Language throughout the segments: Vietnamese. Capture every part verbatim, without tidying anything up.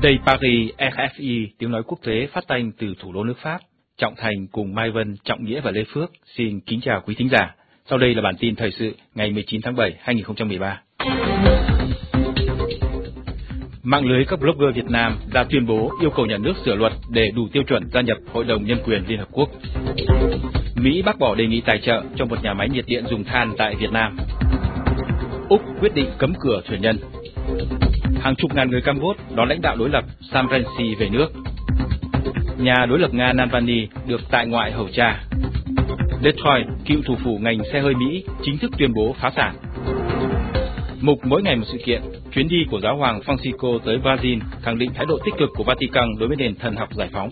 Đây Paris, R F I, tiếng nói quốc tế phát thanh từ thủ đô nước Pháp. Trọng Thành cùng Mai Vân, Trọng Nghĩa và Lê Phước xin kính chào quý thính giả. Sau đây là bản tin thời sự ngày mười chín tháng bảy hai nghìn không trăm mười ba. Mạng lưới các blogger Việt Nam ra tuyên bố yêu cầu nhà nước sửa luật để đủ tiêu chuẩn gia nhập Hội đồng Nhân quyền Liên Hợp Quốc. Mỹ bác bỏ đề nghị tài trợ cho một nhà máy nhiệt điện dùng than tại Việt Nam. Úc quyết định cấm cửa thuyền nhân. Hàng chục ngàn người Campuchia đón lãnh đạo đối lập Sam Rainsy về nước. Nhà đối lập Nga Navalny được tại ngoại hầu tra. Detroit, cựu thủ phủ ngành xe hơi Mỹ chính thức tuyên bố phá sản. Mục mỗi ngày một sự kiện, chuyến đi của giáo hoàng Francisco tới Brazil khẳng định thái độ tích cực của Vatican đối với nền thần học giải phóng.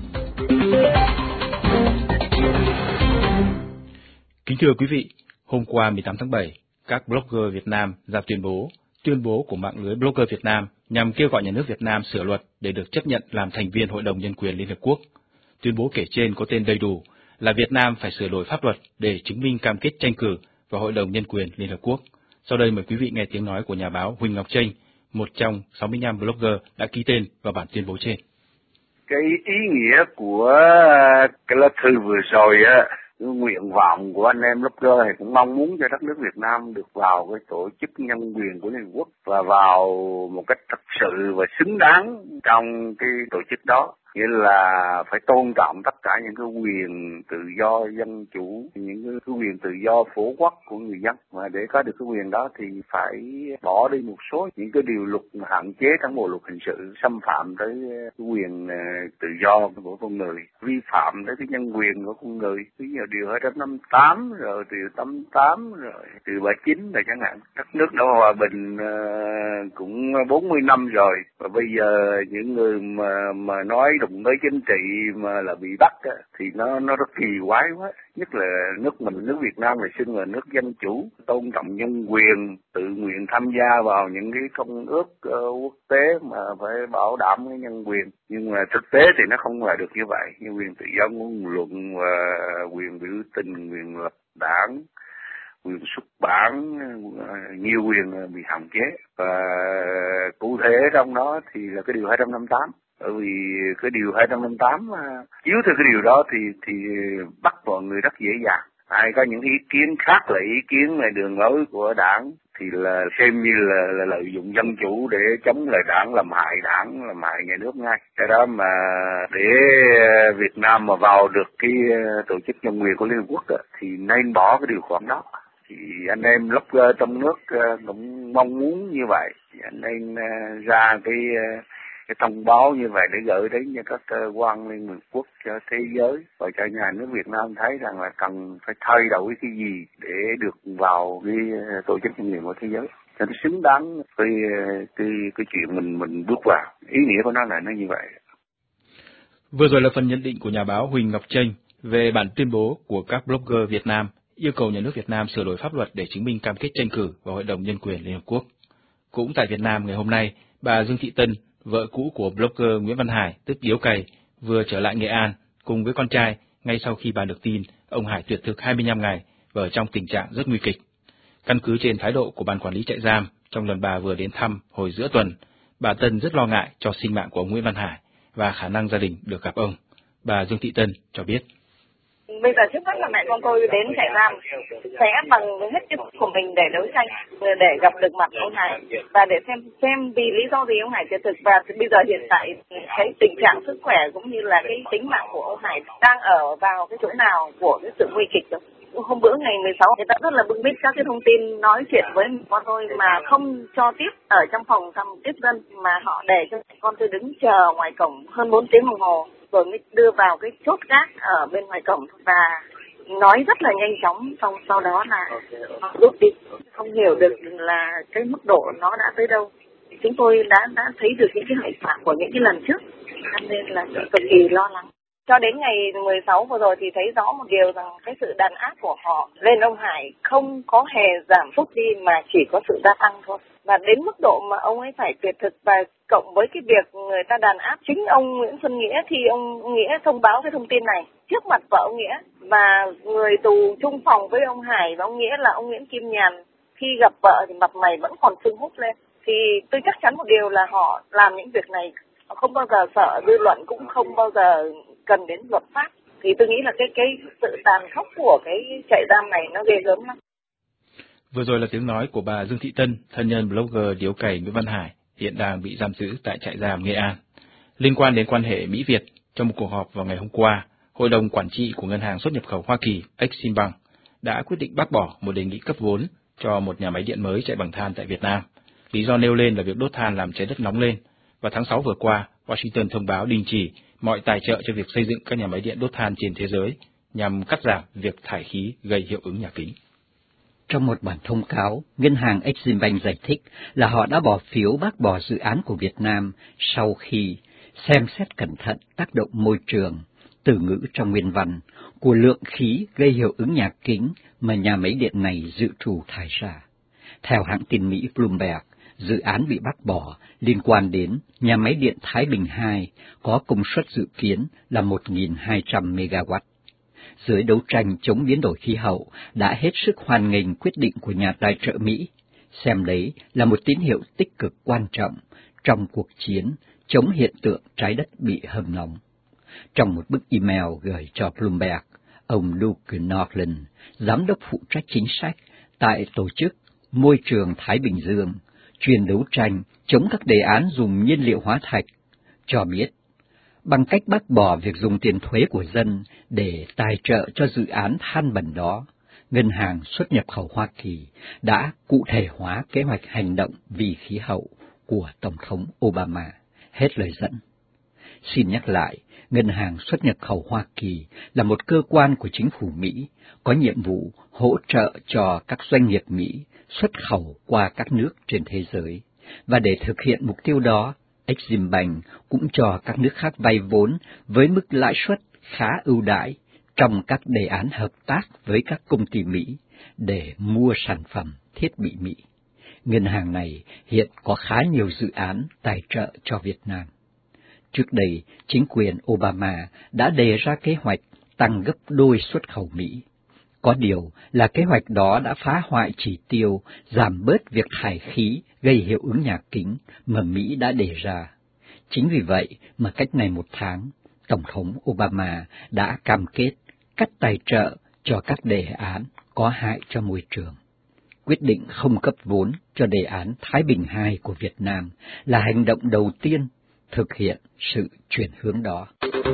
Kính thưa quý vị, hôm qua mười tám tháng bảy, các blogger Việt Nam ra tuyên bố, tuyên bố của mạng lưới blogger Việt Nam nhằm kêu gọi nhà nước Việt Nam sửa luật để được chấp nhận làm thành viên Hội đồng Nhân quyền Liên Hợp Quốc. Tuyên bố kể trên có tên đầy đủ là Việt Nam phải sửa đổi pháp luật để chứng minh cam kết tranh cử vào Hội đồng Nhân quyền Liên Hợp Quốc. Sau đây mời quý vị nghe tiếng nói của nhà báo Huỳnh Ngọc Chênh, một trong sáu mươi lăm blogger đã ký tên vào bản tuyên bố trên. Cái ý nghĩa của cái lá thư vừa rồi á, cái nguyện vọng của anh em blogger thì cũng mong muốn cho đất nước Việt Nam được vào cái tổ chức nhân quyền của Liên Hợp Quốc và vào một cách thật sự và xứng đáng trong cái tổ chức đó. Nghĩa là phải tôn trọng tất cả những cái quyền tự do dân chủ, những cái quyền tự do phổ quát của người dân. Mà để có được cái quyền đó thì phải bỏ đi một số những cái điều luật hạn chế trong bộ luật hình sự, xâm phạm tới cái quyền tự do của con người, vi phạm tới cái nhân quyền của con người. Ví dụ điều hai trăm năm mươi tám, rồi điều tám mươi tám, rồi điều ba mươi chín rồi chẳng hạn. Đất nước đã hòa bình cũng bốn mươi năm rồi, và bây giờ những người mà mà nói đụng tới chính trị mà là bị bắt á, thì nó nó rất kỳ quái quá. Nhất là nước mình, nước Việt Nam là xưng là nước dân chủ, tôn trọng nhân quyền, tự nguyện tham gia vào những cái công ước uh, quốc tế mà phải bảo đảm cái nhân quyền. Nhưng mà thực tế thì nó không là được như vậy. Như quyền tự do ngôn luận và quyền biểu tình, quyền lập đảng, quyền xuất bản, nhiều quyền bị hạn chế. Và cụ thể trong đó thì là cái điều hai trăm năm mươi tám. Bởi vì cái điều hai trăm năm mươi tám chiếu theo cái điều đó thì thì bắt mọi người rất dễ dàng. Ai có những ý kiến khác là ý kiến về đường lối của đảng thì là xem như là, là lợi dụng dân chủ để chống lại đảng, làm hại đảng, làm hại nhà nước ngay. Cái đó mà để Việt Nam mà vào được cái tổ chức nhân quyền của Liên Hợp Quốc đó, thì nên bỏ cái điều khoản đó. Thì anh em blogger trong nước cũng mong muốn như vậy. Anh nên ra cái cái thông báo như vậy để gửi đến cho các cơ quan Liên Hợp Quốc, cho thế giới và cho nhà nước Việt Nam thấy rằng là cần phải thay đổi cái gì để được vào cái tổ chức nhân quyền của thế giới cho nó xứng đáng với cái cái chuyện mình mình bước vào. Ý nghĩa của nó là nó như vậy. Vừa rồi là phần nhận định của nhà báo Huỳnh Ngọc Chênh về bản tuyên bố của các blogger Việt Nam yêu cầu nhà nước Việt Nam sửa đổi pháp luật để chứng minh cam kết tranh cử vào Hội đồng Nhân quyền Liên Hợp Quốc. Cũng tại Việt Nam ngày hôm nay, bà Dương Thị Tân, vợ cũ của blogger Nguyễn Văn Hải, tức Điếu Cày, vừa trở lại Nghệ An cùng với con trai ngay sau khi bà được tin ông Hải tuyệt thực hai mươi lăm ngày và ở trong tình trạng rất nguy kịch. Căn cứ trên thái độ của ban quản lý trại giam trong lần bà vừa đến thăm hồi giữa tuần, bà Tân rất lo ngại cho sinh mạng của ông Nguyễn Văn Hải và khả năng gia đình được gặp ông. Bà Dương Thị Tân cho biết. Bây giờ trước mắt là mẹ con tôi đến trại giam sẽ bằng hết sức của mình để đấu tranh, để gặp được mặt ông Hải và để xem xem vì lý do gì ông Hải tuyệt thực, và bây giờ hiện tại cái tình trạng sức khỏe cũng như là cái tính mạng của ông Hải đang ở vào cái chỗ nào của cái sự nguy kịch đó. Hôm bữa ngày mười sáu người ta rất là bưng bít các cái thông tin nói chuyện với con tôi mà không cho tiếp ở trong phòng thăm tiếp dân, mà họ để cho con tôi đứng chờ ngoài cổng hơn bốn tiếng đồng hồ rồi mới đưa vào cái chốt gác ở bên ngoài cổng và nói rất là nhanh chóng, xong sau đó là rút đi. Không hiểu được là cái mức độ nó đã tới đâu. Chúng tôi đã đã thấy được những cái hậu quả của những cái lần trước, nên là cực kỳ lo lắng. Cho đến ngày mười sáu vừa rồi thì thấy rõ một điều rằng cái sự đàn áp của họ lên ông Hải không có hề giảm sút đi mà chỉ có sự gia tăng thôi. Và đến mức độ mà ông ấy phải tuyệt thực, và cộng với cái việc người ta đàn áp chính ông Nguyễn Xuân Nghĩa thì ông Nghĩa thông báo cái thông tin này trước mặt vợ ông Nghĩa, và người tù chung phòng với ông Hải và ông Nghĩa là ông Nguyễn Kim Nhàn khi gặp vợ thì mặt mày vẫn còn sưng húp lên. Thì tôi chắc chắn một điều là họ làm những việc này họ không bao giờ sợ dư luận, cũng không bao giờ cần đến luật pháp. Thì tôi nghĩ là cái cái sự tàn khốc của cái trại giam này nó ghê gớm lắm. Vừa rồi là tiếng nói của bà Dương Thị Tân, thân nhân blogger điếu cày Nguyễn Văn Hải, hiện đang bị giam giữ tại trại giam Nghệ An. Liên quan đến quan hệ Mỹ-Việt, trong một cuộc họp vào ngày hôm qua, Hội đồng Quản trị của Ngân hàng Xuất nhập khẩu Hoa Kỳ Eximbank đã quyết định bác bỏ một đề nghị cấp vốn cho một nhà máy điện mới chạy bằng than tại Việt Nam. Lý do nêu lên là việc đốt than làm trái đất nóng lên. Và tháng sáu vừa qua, Washington thông báo đình chỉ mọi tài trợ cho việc xây dựng các nhà máy điện đốt than trên thế giới nhằm cắt giảm việc thải khí gây hiệu ứng nhà kính. Trong một bản thông cáo, Ngân hàng Eximbank giải thích là họ đã bỏ phiếu bác bỏ dự án của Việt Nam sau khi xem xét cẩn thận tác động môi trường, từ ngữ trong nguyên văn, của lượng khí gây hiệu ứng nhà kính mà nhà máy điện này dự trù thải ra. Theo hãng tin Mỹ Bloomberg, dự án bị bác bỏ liên quan đến nhà máy điện Thái Bình hai có công suất dự kiến là một nghìn hai trăm mê ga oát. Giới đấu tranh chống biến đổi khí hậu đã hết sức hoan nghênh quyết định của nhà tài trợ Mỹ, xem đấy là một tín hiệu tích cực quan trọng trong cuộc chiến chống hiện tượng trái đất bị hâm nóng. Trong một bức email gửi cho Bloomberg, ông Luke Norland, giám đốc phụ trách chính sách tại Tổ chức Môi trường Thái Bình Dương, chuyên đấu tranh chống các đề án dùng nhiên liệu hóa thạch, cho biết, bằng cách bác bỏ việc dùng tiền thuế của dân để tài trợ cho dự án than bẩn đó, Ngân hàng Xuất nhập khẩu Hoa Kỳ đã cụ thể hóa kế hoạch hành động vì khí hậu của Tổng thống Obama. Hết lời dẫn. Xin nhắc lại, Ngân hàng Xuất nhập khẩu Hoa Kỳ là một cơ quan của chính phủ Mỹ, có nhiệm vụ hỗ trợ cho các doanh nghiệp Mỹ xuất khẩu qua các nước trên thế giới. Và để thực hiện mục tiêu đó, Eximbank cũng cho các nước khác vay vốn với mức lãi suất khá ưu đãi trong các đề án hợp tác với các công ty Mỹ để mua sản phẩm thiết bị Mỹ. Ngân hàng này hiện có khá nhiều dự án tài trợ cho Việt Nam. Trước đây, chính quyền Obama đã đề ra kế hoạch tăng gấp đôi xuất khẩu Mỹ. Có điều là kế hoạch đó đã phá hoại chỉ tiêu giảm bớt việc thải khí gây hiệu ứng nhà kính mà Mỹ đã đề ra. Chính vì vậy mà cách này một tháng, Tổng thống Obama đã cam kết cắt tài trợ cho các đề án có hại cho môi trường. Quyết định không cấp vốn cho đề án Thái Bình hai của Việt Nam là hành động đầu tiên thực hiện sự chuyển hướng đó.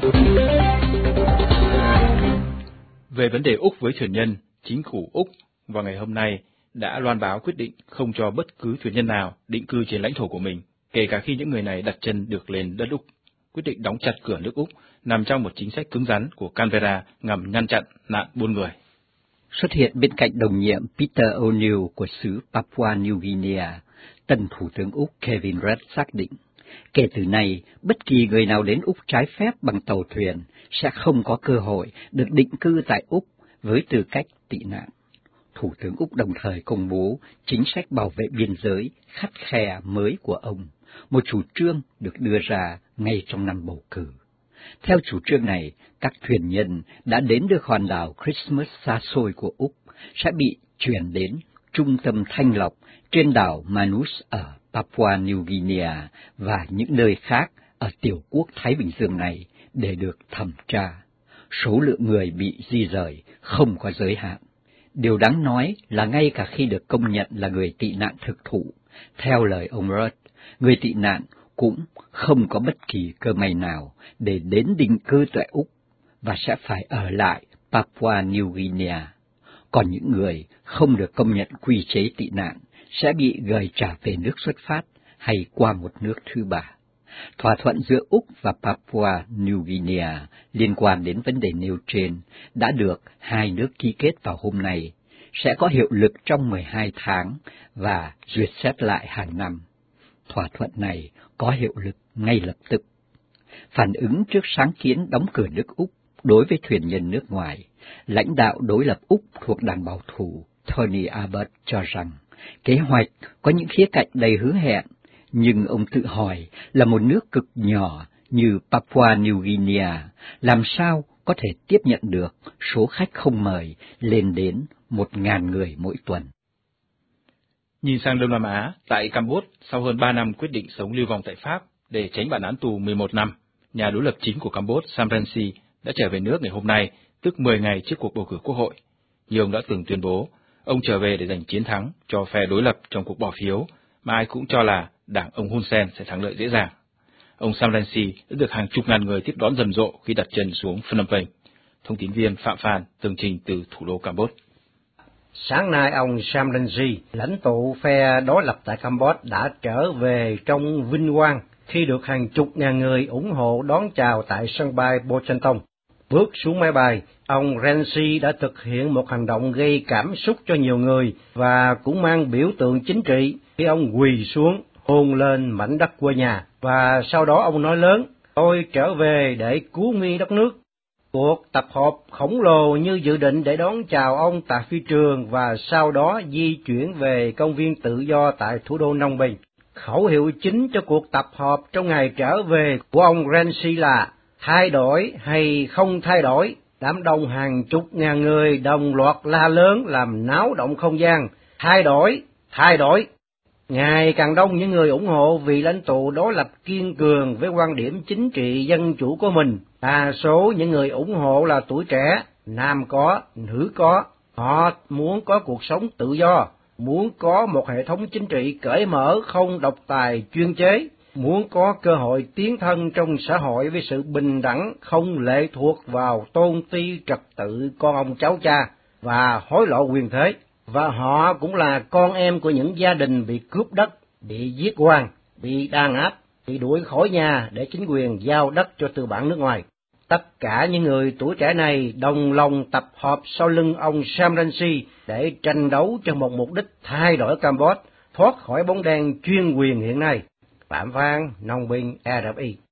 Về vấn đề Úc với thuyền nhân, chính phủ Úc vào ngày hôm nay đã loan báo quyết định không cho bất cứ thuyền nhân nào định cư trên lãnh thổ của mình, kể cả khi những người này đặt chân được lên đất Úc. Quyết định đóng chặt cửa nước Úc nằm trong một chính sách cứng rắn của Canberra nhằm ngăn chặn nạn buôn người. Xuất hiện bên cạnh đồng nhiệm Peter O'Neill của xứ Papua New Guinea, tân Thủ tướng Úc Kevin Rudd xác định, kể từ nay, bất kỳ người nào đến Úc trái phép bằng tàu thuyền sẽ không có cơ hội được định cư tại Úc với tư cách tị nạn. Thủ tướng Úc đồng thời công bố chính sách bảo vệ biên giới khắt khe mới của ông, một chủ trương được đưa ra ngay trong năm bầu cử. Theo chủ trương này, các thuyền nhân đã đến được hòn đảo Christmas xa xôi của Úc sẽ bị chuyển đến trung tâm thanh lọc trên đảo Manus ở Papua New Guinea và những nơi khác ở tiểu quốc Thái Bình Dương này để được thẩm tra. Số lượng người bị di rời không có giới hạn. Điều đáng nói là ngay cả khi được công nhận là người tị nạn thực thụ, theo lời ông Rudd, người tị nạn cũng không có bất kỳ cơ may nào để đến định cư tại Úc và sẽ phải ở lại Papua New Guinea. Còn những người không được công nhận quy chế tị nạn sẽ bị gửi trả về nước xuất phát hay qua một nước thứ ba. Thỏa thuận giữa Úc và Papua New Guinea liên quan đến vấn đề nêu trên đã được hai nước ký kết vào hôm nay, sẽ có hiệu lực trong mười hai tháng và duyệt xét lại hàng năm. Thỏa thuận này có hiệu lực ngay lập tức. Phản ứng trước sáng kiến đóng cửa nước Úc đối với thuyền nhân nước ngoài, lãnh đạo đối lập Úc thuộc đảng bảo thủ Tony Abbott cho rằng kế hoạch có những khía cạnh đầy hứa hẹn, nhưng ông tự hỏi là một nước cực nhỏ như Papua New Guinea làm sao có thể tiếp nhận được số khách không mời lên đến một ngàn người mỗi tuần. Nhìn sang Đông Nam Á, tại Campuchia, sau hơn ba năm quyết định sống lưu vong tại Pháp, Để tránh bản án tù mười một năm, nhà đối lập chính của Campuchia Sam Rainsy đã trở về nước ngày hôm nay, tức mười ngày trước cuộc bầu cử quốc hội. Như ông đã từng tuyên bố, ông trở về để giành chiến thắng cho phe đối lập trong cuộc bỏ phiếu, mà ai cũng cho là đảng ông Hun Sen sẽ thắng lợi dễ dàng. Ông Sam Rainsy đã được hàng chục ngàn người tiếp đón rầm rộ khi đặt chân xuống Phnom Penh. Thông tin viên Phạm Phan tường trình từ thủ đô Campuchia. Sáng nay, ông Sam Rainsy, lãnh tụ phe đối lập tại Campuchia, đã trở về trong vinh quang khi được hàng chục ngàn người ủng hộ đón chào tại sân bay Pochentong. Bước xuống máy bay, ông Rainsy đã thực hiện một hành động gây cảm xúc cho nhiều người và cũng mang biểu tượng chính trị khi ông quỳ xuống hôn lên mảnh đất quê nhà, và sau đó ông nói lớn: "Tôi trở về để cứu nguy đất nước." Cuộc tập họp khổng lồ như dự định để đón chào ông tại phi trường và sau đó di chuyển về công viên tự do tại thủ đô Phnom Penh. Khẩu hiệu chính cho cuộc tập họp trong ngày trở về của ông Rainsy là "Thay đổi hay không thay đổi?" Đám đông hàng chục ngàn người đồng loạt la lớn làm náo động không gian: "Thay đổi, thay đổi!" Ngày càng đông những người ủng hộ vị lãnh tụ đối lập kiên cường với quan điểm chính trị dân chủ của mình. Đa số những người ủng hộ là tuổi trẻ, nam có, nữ có. Họ muốn có cuộc sống tự do, muốn có một hệ thống chính trị cởi mở không độc tài chuyên chế, muốn có cơ hội tiến thân trong xã hội với sự bình đẳng không lệ thuộc vào tôn ti trật tự con ông cháu cha và hối lộ quyền thế. Và họ cũng là con em của những gia đình bị cướp đất, bị giết oan, bị đàn áp, bị đuổi khỏi nhà để chính quyền giao đất cho tư bản nước ngoài. Tất cả những người tuổi trẻ này đồng lòng tập hợp sau lưng ông Sam Rainsy để tranh đấu cho một mục đích thay đổi Campuchia, thoát khỏi bóng đen chuyên quyền hiện nay. Phạm Phan, Phnom Penh, rờ ép i.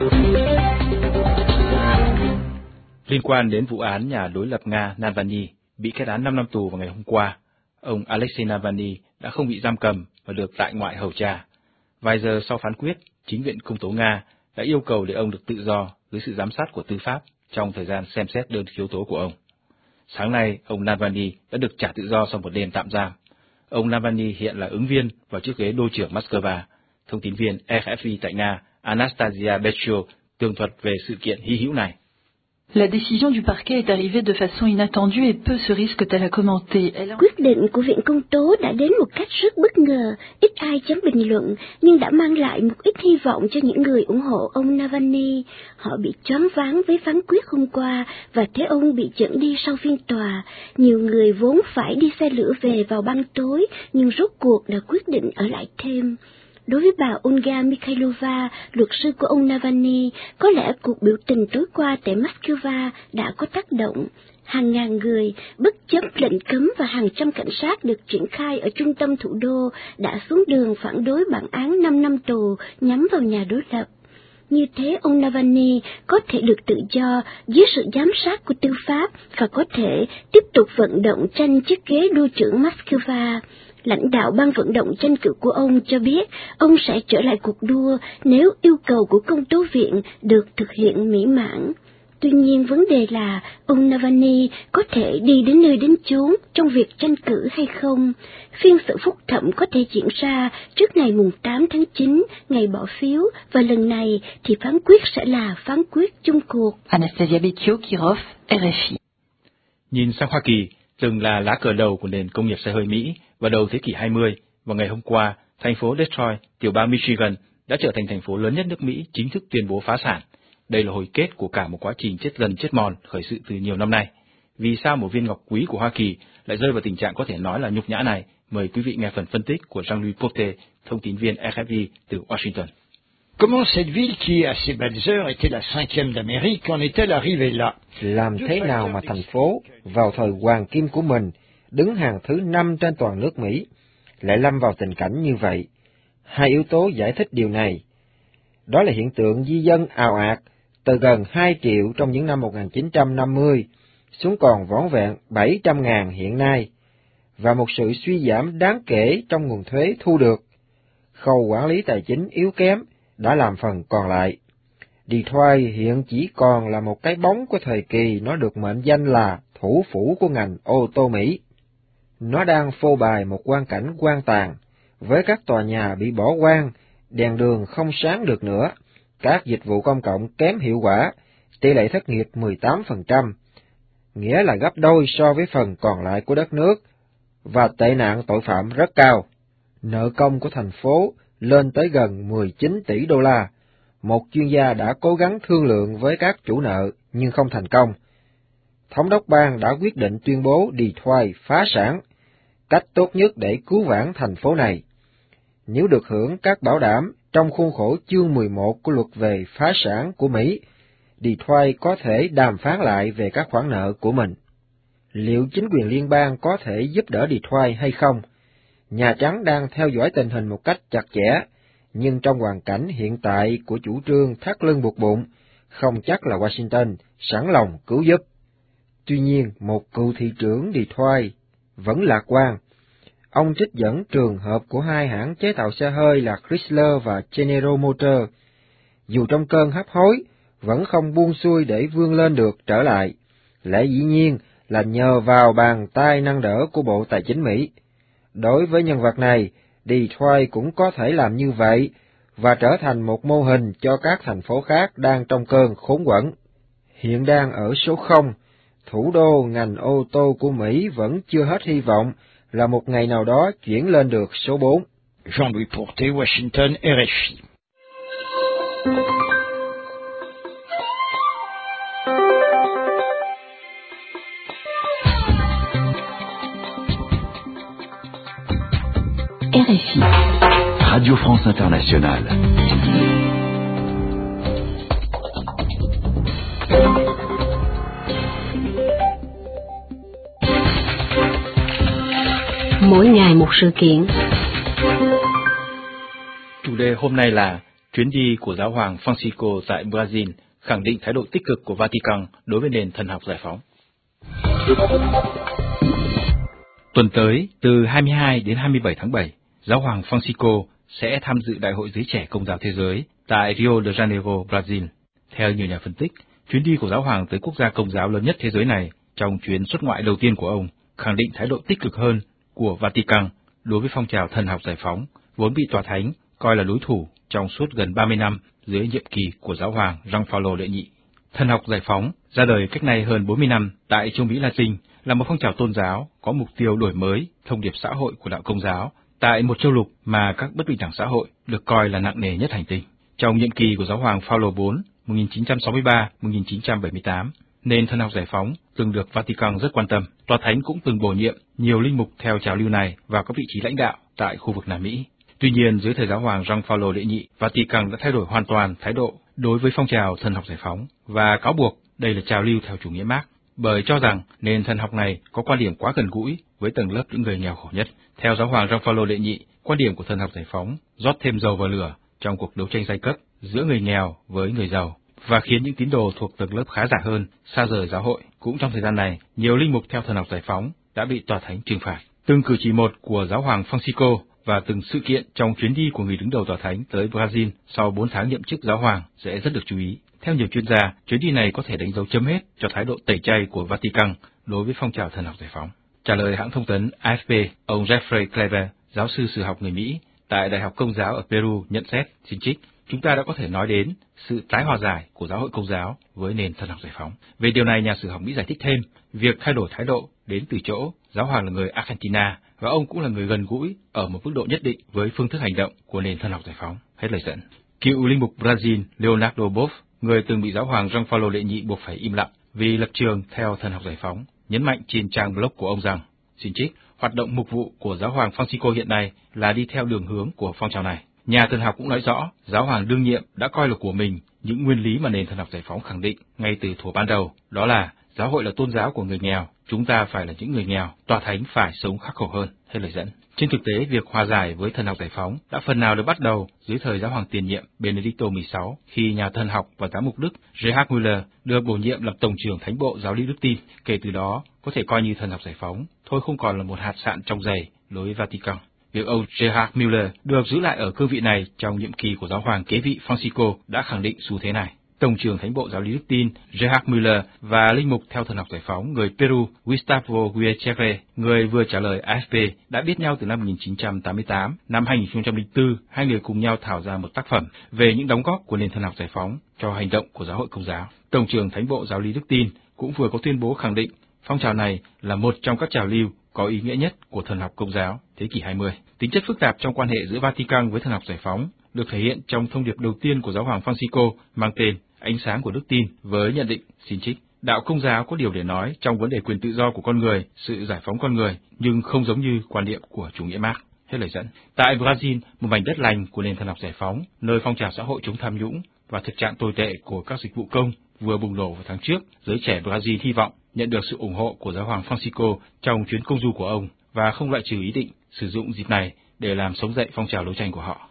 Liên quan đến vụ án nhà đối lập Nga Navalny bị kết án năm năm tù vào ngày hôm qua, ông Alexei Navalny đã không bị giam cầm và được tại ngoại hầu tra. Vài giờ sau phán quyết, chính viện công tố Nga đã yêu cầu để ông được tự do dưới sự giám sát của tư pháp trong thời gian xem xét đơn khiếu tố của ông. Sáng nay, ông Navalny đã được trả tự do sau một đêm tạm giam. Ông Navalny hiện là ứng viên vào chiếc ghế đô trưởng Moscow. Thông tin viên rờ ép i tại Nga Anastasia Betcho tường thuật về sự kiện hy hữu này. La décision du parquet est arrivée de façon inattendue et peu se risque-t-elle à commenter. Elle... Quyết định của viện công tố đã đến một cách rất bất ngờ, ít ai dám bình luận, nhưng đã mang lại một ít hy vọng cho những người ủng hộ ông Navalny. Họ bị choáng váng với phán quyết hôm qua và thấy ông bị dẫn đi sau phiên tòa. Nhiều người vốn phải đi xe lửa về vào ban tối, nhưng rốt cuộc đã quyết định ở lại thêm. Đối với bà Olga Mikhailova, luật sư của ông Navalny, có lẽ cuộc biểu tình tối qua tại Moscow đã có tác động. Hàng ngàn người, bất chấp lệnh cấm và hàng trăm cảnh sát được triển khai ở trung tâm thủ đô, đã xuống đường phản đối bản án năm năm tù nhắm vào nhà đối lập. Như thế ông Navalny có thể được tự do dưới sự giám sát của tư pháp và có thể tiếp tục vận động tranh chiếc ghế đô trưởng Moscow. Lãnh đạo ban vận động tranh cử của ông cho biết ông sẽ trở lại cuộc đua nếu yêu cầu của công tố viện được thực hiện mỹ mãn. Tuy nhiên vấn đề là ông Navalny có thể đi đến nơi đến chốn trong việc tranh cử hay không. Phiên xử phúc thẩm có thể diễn ra trước ngày mùng tám tháng chín, ngày bỏ phiếu, và lần này thì phán quyết sẽ là phán quyết chung cuộc. Anastasia Betcho, Kirov, rờ ép i. Nhìn sang Hoa Kỳ, từng là lá cờ đầu của nền công nghiệp xe hơi Mỹ vào đầu thế kỷ hai mươi, vào ngày hôm qua, thành phố Detroit, tiểu bang Michigan, đã trở thành thành phố lớn nhất nước Mỹ chính thức tuyên bố phá sản. Đây là hồi kết của cả một quá trình chết dần chết mòn khởi sự từ nhiều năm nay. Vì sao một viên ngọc quý của Hoa Kỳ lại rơi vào tình trạng có thể nói là nhục nhã này? Mời quý vị nghe phần phân tích của Jean-Louis Poté, thông tin viên rờ ép i từ Washington. Comment cette ville qui, à ses belles heures, était la cinquième d'Amérique, en est-elle arrivée là? Làm thế nào mà thành phố, vào thời hoàng kim của mình, đứng hàng thứ năm trên toàn nước Mỹ, lại lâm vào tình cảnh như vậy? Hai yếu tố giải thích điều này. Đó là hiện tượng di dân ào ạt, từ gần hai triệu trong những năm một nghìn chín trăm năm mươi, xuống còn vỏn vẹn bảy trăm ngàn hiện nay, và một sự suy giảm đáng kể trong nguồn thuế thu được. Khâu quản lý tài chính yếu kém đã làm phần còn lại. Detroit hiện chỉ còn là một cái bóng của thời kỳ nó được mệnh danh là thủ phủ của ngành ô tô Mỹ. Nó đang phô bày một quang cảnh hoang tàn, với các tòa nhà bị bỏ hoang, đèn đường không sáng được nữa, các dịch vụ công cộng kém hiệu quả, tỷ lệ thất nghiệp mười tám phần trăm, nghĩa là gấp đôi so với phần còn lại của đất nước, và tệ nạn tội phạm rất cao. Nợ công của thành phố lên tới gần mười chín tỷ đô la. Một chuyên gia đã cố gắng thương lượng với các chủ nợ nhưng không thành công. Thống đốc bang đã quyết định tuyên bố Detroit phá sản, cách tốt nhất để cứu vãn thành phố này. Nếu được hưởng các bảo đảm trong khuôn khổ chương mười một của luật về phá sản của Mỹ, Detroit có thể đàm phán lại về các khoản nợ của mình. Liệu chính quyền liên bang có thể giúp đỡ Detroit hay không? Nhà Trắng đang theo dõi tình hình một cách chặt chẽ, nhưng trong hoàn cảnh hiện tại của chủ trương thắt lưng buộc bụng, không chắc là Washington sẵn lòng cứu giúp. Tuy nhiên, một cựu thị trưởng Detroit vẫn lạc quan. Ông trích dẫn trường hợp của hai hãng chế tạo xe hơi là Chrysler và General Motors. Dù trong cơn hấp hối, vẫn không buông xuôi để vươn lên được trở lại. Lẽ dĩ nhiên là nhờ vào bàn tay nâng đỡ của Bộ Tài chính Mỹ. Đối với nhân vật này, Detroit cũng có thể làm như vậy và trở thành một mô hình cho các thành phố khác đang trong cơn khốn quẫn. Hiện đang ở số không, thủ đô ngành ô tô của Mỹ vẫn chưa hết hy vọng là một ngày nào đó chuyển lên được số bốn. Jean-Louis Porté, Washington, R F I. R F I, Radio France Internationale. Mỗi ngày một sự kiện. Chủ đề hôm nay là chuyến đi của giáo hoàng Francisco tại Brazil, khẳng định thái độ tích cực của Vatican đối với nền thần học giải phóng. Tuần tới, từ hai mươi hai đến hai mươi bảy tháng bảy, giáo hoàng Francisco sẽ tham dự Đại hội Giới Trẻ Công giáo Thế giới tại Rio de Janeiro, Brazil. Theo nhiều nhà phân tích, chuyến đi của giáo hoàng tới quốc gia Công giáo lớn nhất thế giới này trong chuyến xuất ngoại đầu tiên của ông khẳng định thái độ tích cực hơn của Vatican đối với phong trào thần học giải phóng, vốn bị Tòa Thánh coi là đối thủ trong suốt gần ba mươi năm dưới nhiệm kỳ của giáo hoàng Gioan Phaolô đệ nhị. Thần học giải phóng ra đời cách nay hơn bốn mươi năm tại châu Mỹ Latin là một phong trào tôn giáo có mục tiêu đổi mới thông điệp xã hội của đạo Công giáo tại một châu lục mà các bất bình đẳng xã hội được coi là nặng nề nhất hành tinh. Trong nhiệm kỳ của giáo hoàng Phaolô đệ nhị một nghìn chín trăm sáu mươi ba đến một nghìn chín trăm bảy mươi tám, nền thần học giải phóng từng được Vatican rất quan tâm. Tòa Thánh cũng từng bổ nhiệm nhiều linh mục theo trào lưu này vào các vị trí lãnh đạo tại khu vực Nam Mỹ. Tuy nhiên, dưới thời giáo hoàng Gioan Phaolô đệ nhị, Vatican đã thay đổi hoàn toàn thái độ đối với phong trào thần học giải phóng và cáo buộc đây là trào lưu theo chủ nghĩa Mác, bởi cho rằng nền thần học này có quan điểm quá gần gũi với tầng lớp những người nghèo khổ nhất. Theo giáo hoàng Gioan Phaolô đệ nhị, quan điểm của thần học giải phóng rót thêm dầu vào lửa trong cuộc đấu tranh giai cấp giữa người nghèo với người giàu và khiến những tín đồ thuộc tầng lớp khá giả hơn xa rời giáo hội. Cũng trong thời gian này, nhiều linh mục theo thần học giải phóng đã bị Tòa Thánh trừng phạt. Từng cử chỉ một của giáo hoàng Francisco và từng sự kiện trong chuyến đi của người đứng đầu Tòa Thánh tới Brazil sau bốn tháng nhậm chức giáo hoàng sẽ rất được chú ý. Theo nhiều chuyên gia, chuyến đi này có thể đánh dấu chấm hết cho thái độ tẩy chay của Vatican đối với phong trào thần học giải phóng. Trả lời hãng thông tấn A F P, ông Jeffrey Clever, giáo sư sử học người Mỹ tại Đại học Công giáo ở Peru nhận xét, xin trích, chúng ta đã có thể nói đến sự tái hòa giải của giáo hội Công giáo với nền thần học giải phóng. Về điều này, nhà sử học Mỹ giải thích thêm, việc thay đổi thái độ đến từ chỗ giáo hoàng là người Argentina và ông cũng là người gần gũi ở một mức độ nhất định với phương thức hành động của nền thần học giải phóng. Hết lời dẫn. Cựu linh mục Brazil Leonardo Boff, người từng bị giáo hoàng Gioan Phaolô đệ nhị buộc phải im lặng vì lập trường theo thần học giải phóng, nhấn mạnh trên trang blog của ông rằng, xin trích, hoạt động mục vụ của giáo hoàng Francisco hiện nay là đi theo đường hướng của phong trào này. Nhà thần học cũng nói rõ, giáo hoàng đương nhiệm đã coi là của mình những nguyên lý mà nền thần học giải phóng khẳng định ngay từ thuở ban đầu, đó là giáo hội là tôn giáo của người nghèo, chúng ta phải là những người nghèo, Tòa Thánh phải sống khắc khổ hơn. Hết lời dẫn. Trên thực tế, việc hòa giải với thần học giải phóng đã phần nào được bắt đầu dưới thời giáo hoàng tiền nhiệm Benedicto mười sáu, khi nhà thần học và giám mục Đức Gerhard Müller được bổ nhiệm làm tổng trưởng Thánh bộ Giáo lý Đức tin. Kể từ đó, có thể coi như thần học giải phóng thôi không còn là một hạt sạn trong giày đối với Vatican. Việc ông Gerhard Müller được giữ lại ở cương vị này trong nhiệm kỳ của giáo hoàng kế vị Francisco đã khẳng định xu thế này. Tổng trưởng Thánh bộ Giáo lý Đức Tin Gerhard Müller và linh mục theo Thần học Giải phóng người Peru Gustavo Gutierrez, người vừa trả lời a ép pê, đã biết nhau từ năm một nghìn chín trăm tám mươi tám. Năm hai nghìn không trăm lẻ bốn, hai người cùng nhau thảo ra một tác phẩm về những đóng góp của nền Thần học Giải phóng cho hành động của Giáo hội Công giáo. Tổng trưởng Thánh bộ Giáo lý Đức Tin cũng vừa có tuyên bố khẳng định phong trào này là một trong các trào lưu có ý nghĩa nhất của Thần học Công giáo thế kỷ hai mươi. Tính chất phức tạp trong quan hệ giữa Vatican với Thần học Giải phóng được thể hiện trong thông điệp đầu tiên của Giáo hoàng Francisco mang tên Ánh sáng của đức tin với nhận định, xin trích, đạo Công giáo có điều để nói trong vấn đề quyền tự do của con người, sự giải phóng con người, nhưng không giống như quan niệm của chủ nghĩa Mác. Hết lời dẫn. Tại Brazil, một mảnh đất lành của nền Thần học Giải phóng, nơi phong trào xã hội chống tham nhũng và thực trạng tồi tệ của các dịch vụ công vừa bùng nổ vào tháng trước, giới trẻ Brazil hy vọng nhận được sự ủng hộ của Giáo hoàng Francisco trong chuyến công du của ông và không loại trừ ý định sử dụng dịp này để làm sống dậy phong trào đấu tranh của họ.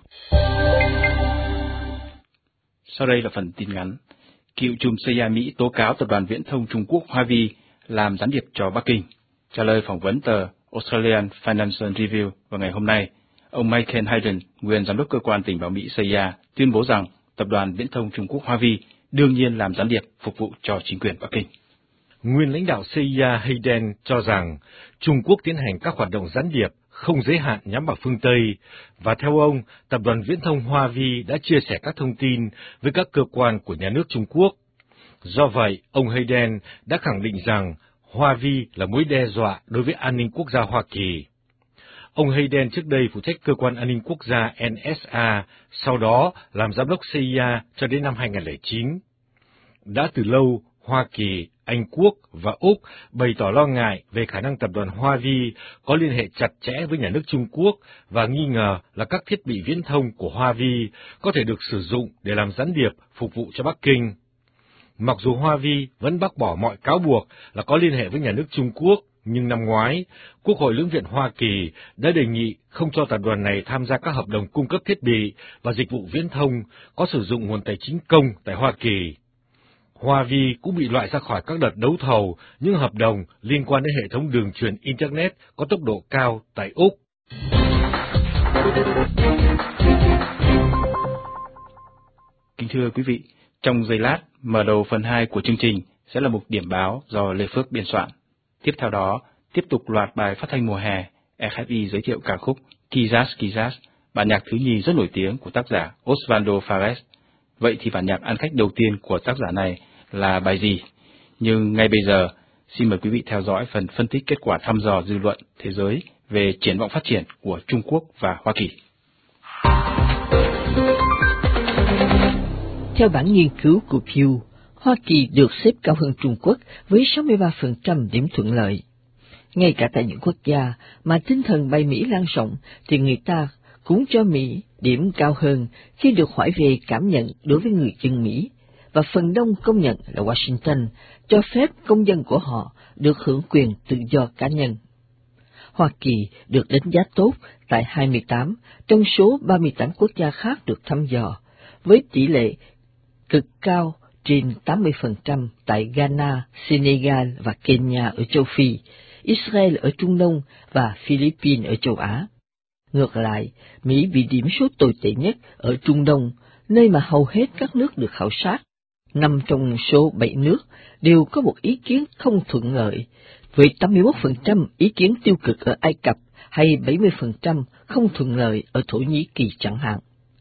Sau đây là phần tin ngắn. Cựu trùm xê i a Mỹ tố cáo tập đoàn viễn thông Trung Quốc Huawei làm gián điệp cho Bắc Kinh. Trả lời phỏng vấn tờ Australian Financial Review vào ngày hôm nay, ông Michael Hayden, nguyên giám đốc cơ quan tình báo Mỹ xê i a, tuyên bố rằng tập đoàn viễn thông Trung Quốc Huawei đương nhiên làm gián điệp phục vụ cho chính quyền Bắc Kinh. Nguyên lãnh đạo xê i a Hayden cho rằng Trung Quốc tiến hành các hoạt động gián điệp không giới hạn nhắm vào phương Tây, và theo ông, tập đoàn viễn thông Huawei đã chia sẻ các thông tin với các cơ quan của nhà nước Trung Quốc. Do vậy, ông Hayden đã khẳng định rằng Huawei là mối đe dọa đối với an ninh quốc gia Hoa Kỳ. Ông Hayden trước đây phụ trách cơ quan an ninh quốc gia en ét a, sau đó làm giám đốc xê i a cho đến năm hai nghìn không trăm lẻ chín. Đã từ lâu, Hoa Kỳ, Anh Quốc và Úc bày tỏ lo ngại về khả năng tập đoàn Huawei có liên hệ chặt chẽ với nhà nước Trung Quốc và nghi ngờ là các thiết bị viễn thông của Huawei có thể được sử dụng để làm gián điệp phục vụ cho Bắc Kinh. Mặc dù Huawei vẫn bác bỏ mọi cáo buộc là có liên hệ với nhà nước Trung Quốc, nhưng năm ngoái, Quốc hội Lưỡng viện Hoa Kỳ đã đề nghị không cho tập đoàn này tham gia các hợp đồng cung cấp thiết bị và dịch vụ viễn thông có sử dụng nguồn tài chính công tại Hoa Kỳ. Huawei cũng bị loại ra khỏi các đợt đấu thầu những hợp đồng liên quan đến hệ thống đường truyền Internet có tốc độ cao tại Úc. Kính thưa quý vị, trong giây lát, mở đầu phần hai của chương trình sẽ là mục điểm báo do Lê Phước biên soạn. Tiếp theo đó, tiếp tục loạt bài phát thanh mùa hè, ép ép i giới thiệu ca khúc Quizás Quizás, bản nhạc thứ nhì rất nổi tiếng của tác giả Osvaldo Fares. Vậy thì bản nhạc ăn khách đầu tiên của tác giả này là bài gì? Nhưng ngay bây giờ, xin mời quý vị theo dõi phần phân tích kết quả thăm dò dư luận thế giới về triển vọng phát triển của Trung Quốc và Hoa Kỳ. Theo bản nghiên cứu của Pew, Hoa Kỳ được xếp cao hơn Trung Quốc với sáu mươi ba phần trăm điểm thuận lợi. Ngay cả tại những quốc gia mà tinh thần bay Mỹ lan rộng thì người ta cũng cho Mỹ điểm cao hơn khi được hỏi về cảm nhận đối với người dân Mỹ, và phần đông công nhận là Washington cho phép công dân của họ được hưởng quyền tự do cá nhân. Hoa Kỳ được đánh giá tốt tại hai mươi tám trong số ba mươi tám quốc gia khác được thăm dò, với tỷ lệ cực cao trên tám mươi phần trăm tại Ghana, Senegal và Kenya ở châu Phi, Israel ở Trung Đông và Philippines ở châu Á. Ngược lại, Mỹ bị điểm số tồi tệ nhất ở Trung Đông, nơi mà hầu hết các nước được khảo sát, năm trong số bảy nước đều có một ý kiến không thuận lợi, với tám mươi mốt phần trăm ý kiến tiêu cực ở Ai Cập hay bảy mươi phần trăm không thuận lợi ở Thổ Nhĩ Kỳ chẳng hạn.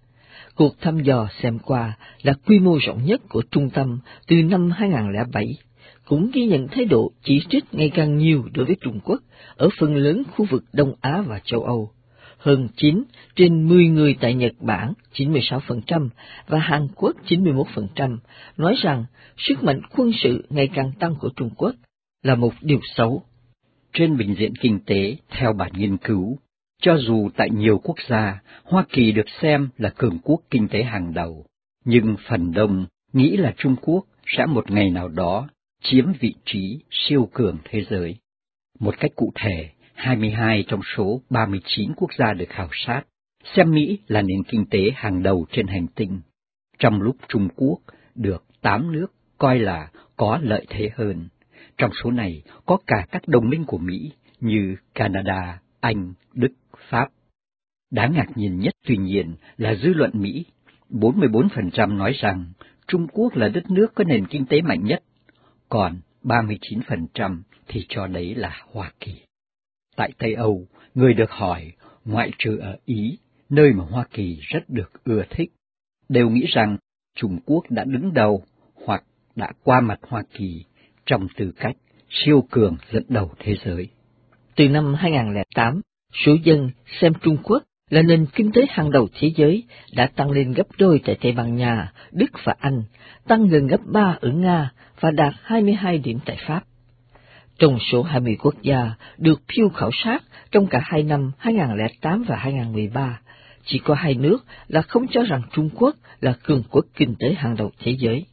Cuộc thăm dò xem qua là quy mô rộng nhất của trung tâm từ năm hai nghìn không trăm lẻ bảy, cũng ghi nhận thái độ chỉ trích ngày càng nhiều đối với Trung Quốc ở phần lớn khu vực Đông Á và châu Âu. Hơn chín trên mười người tại Nhật Bản chín mươi sáu phần trăm và Hàn Quốc chín mươi mốt phần trăm nói rằng sức mạnh quân sự ngày càng tăng của Trung Quốc là một điều xấu. Trên bình diện kinh tế, theo bản nghiên cứu, cho dù tại nhiều quốc gia, Hoa Kỳ được xem là cường quốc kinh tế hàng đầu, nhưng phần đông nghĩ là Trung Quốc sẽ một ngày nào đó chiếm vị trí siêu cường thế giới. Một cách cụ thể, hai mươi hai trong số ba mươi chín quốc gia được khảo sát xem Mỹ là nền kinh tế hàng đầu trên hành tinh, trong lúc Trung Quốc được tám nước coi là có lợi thế hơn. Trong số này có cả các đồng minh của Mỹ như Canada, Anh, Đức, Pháp. Đáng ngạc nhiên nhất tuy nhiên là dư luận Mỹ, bốn mươi bốn phần trăm nói rằng Trung Quốc là đất nước có nền kinh tế mạnh nhất, còn ba mươi chín phần trăm thì cho đấy là Hoa Kỳ. Tại Tây Âu, người được hỏi, ngoại trừ ở Ý, nơi mà Hoa Kỳ rất được ưa thích, đều nghĩ rằng Trung Quốc đã đứng đầu hoặc đã qua mặt Hoa Kỳ trong tư cách siêu cường dẫn đầu thế giới. Từ năm hai không không tám, số dân xem Trung Quốc là nền kinh tế hàng đầu thế giới đã tăng lên gấp đôi tại Tây Ban Nha, Đức và Anh, tăng gần gấp ba ở Nga và đạt hai mươi hai điểm tại Pháp. Trong số hai mươi quốc gia được Pew khảo sát trong cả hai năm hai không không tám và hai không một ba, chỉ có hai nước là không cho rằng Trung Quốc là cường quốc kinh tế hàng đầu thế giới.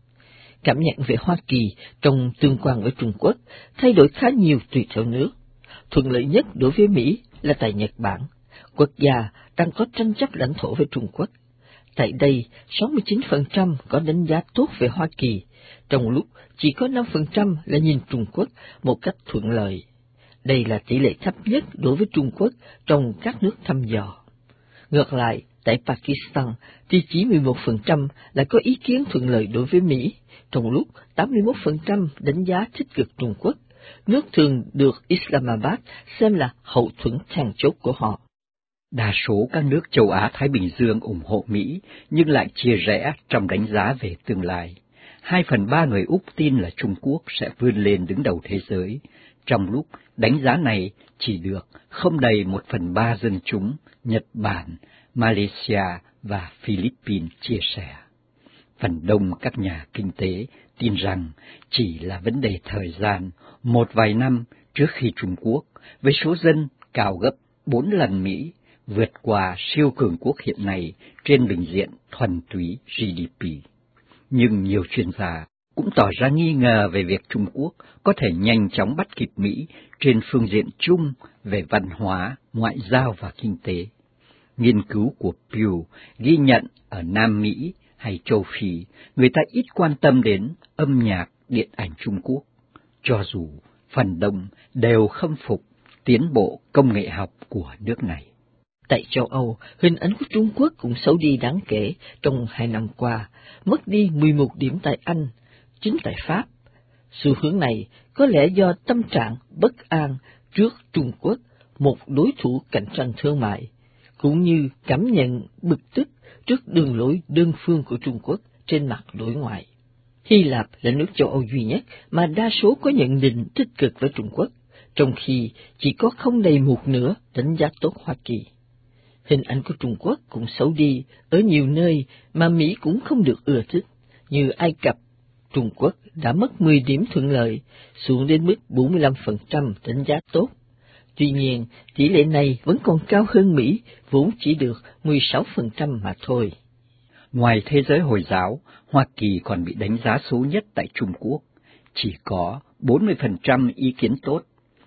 Cảm nhận về Hoa Kỳ trong tương quan với Trung Quốc thay đổi khá nhiều tùy theo nước. Thuận lợi nhất đối với Mỹ là tại Nhật Bản, quốc gia đang có tranh chấp lãnh thổ với Trung Quốc. Tại đây, sáu mươi chín phần trăm có đánh giá tốt về Hoa Kỳ, trong lúc chỉ có năm phần trăm là nhìn Trung Quốc một cách thuận lợi. Đây là tỷ lệ thấp nhất đối với Trung Quốc trong các nước thăm dò. Ngược lại, tại Pakistan thì chỉ mười một phần trăm là có ý kiến thuận lợi đối với Mỹ, trong lúc tám mươi mốt phần trăm đánh giá tích cực Trung Quốc, nước thường được Islamabad xem là hậu thuẫn then chốt của họ. Đa số các nước châu Á-Thái Bình Dương ủng hộ Mỹ, nhưng lại chia rẽ trong đánh giá về tương lai. Hai phần ba người Úc tin là Trung Quốc sẽ vươn lên đứng đầu thế giới, trong lúc đánh giá này chỉ được không đầy một phần ba dân chúng Nhật Bản, Malaysia và Philippines chia sẻ. Phần đông các nhà kinh tế tin rằng chỉ là vấn đề thời gian, một vài năm trước khi Trung Quốc, với số dân cao gấp bốn lần Mỹ, vượt qua siêu cường quốc hiện nay trên bình diện thuần túy giê đê pê. Nhưng nhiều chuyên gia cũng tỏ ra nghi ngờ về việc Trung Quốc có thể nhanh chóng bắt kịp Mỹ trên phương diện chung về văn hóa, ngoại giao và kinh tế. Nghiên cứu của Pew ghi nhận ở Nam Mỹ hay châu Phi, người ta ít quan tâm đến âm nhạc, điện ảnh Trung Quốc, cho dù phần đông đều khâm phục tiến bộ công nghệ học của nước này. Tại châu Âu, hình ảnh của Trung Quốc cũng xấu đi đáng kể trong hai năm qua, mất đi mười một điểm tại Anh, chín tại Pháp. Xu hướng này có lẽ do tâm trạng bất an trước Trung Quốc, một đối thủ cạnh tranh thương mại, cũng như cảm nhận bực tức trước đường lối đơn phương của Trung Quốc trên mặt đối ngoại. Hy Lạp là nước châu Âu duy nhất mà đa số có nhận định tích cực với Trung Quốc, trong khi chỉ có không đầy một nửa đánh giá tốt Hoa Kỳ. Hình ảnh của Trung Quốc cũng xấu đi ở nhiều nơi mà Mỹ cũng không được ưa thích, như Ai Cập. Trung Quốc đã mất mười điểm thuận lợi, xuống đến mức bốn mươi lăm phần trăm đánh giá tốt. Tuy nhiên, tỷ lệ này vẫn còn cao hơn Mỹ, vốn chỉ được mười sáu phần trăm mà thôi. Ngoài thế giới Hồi giáo, Hoa Kỳ còn bị đánh giá xấu nhất tại Trung Quốc, chỉ có bốn mươi phần trăm ý kiến tốt,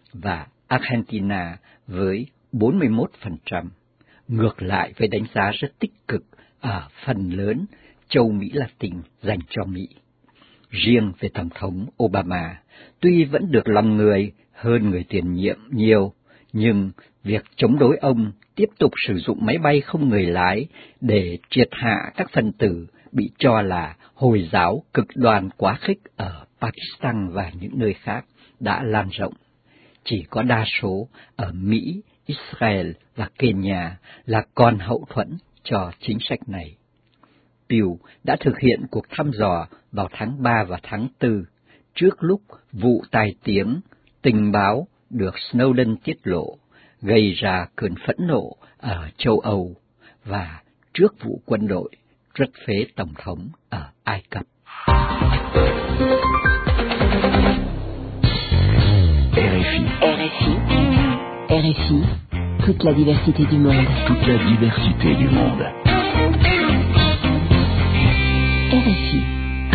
và Argentina với bốn mươi mốt phần trăm. Ngược lại với đánh giá rất tích cực ở phần lớn châu Mỹ Latin dành cho Mỹ. Riêng về Tổng thống Obama, tuy vẫn được lòng người hơn người tiền nhiệm nhiều, nhưng việc chống đối ông tiếp tục sử dụng máy bay không người lái để triệt hạ các phần tử bị cho là Hồi giáo cực đoan quá khích ở Pakistan và những nơi khác đã lan rộng. Chỉ có đa số ở Mỹ, Israel và Kenya là còn hậu thuẫn cho chính sách này. Pew đã thực hiện cuộc thăm dò vào tháng ba và tháng tư, trước lúc vụ tai tiếng tình báo được Snowden tiết lộ, gây ra cơn phẫn nộ ở châu Âu, và trước vụ quân đội truất phế Tổng thống ở Ai Cập. R F I. R F I. R F I. Toute la diversité du monde. Toute la diversité du monde. R F I.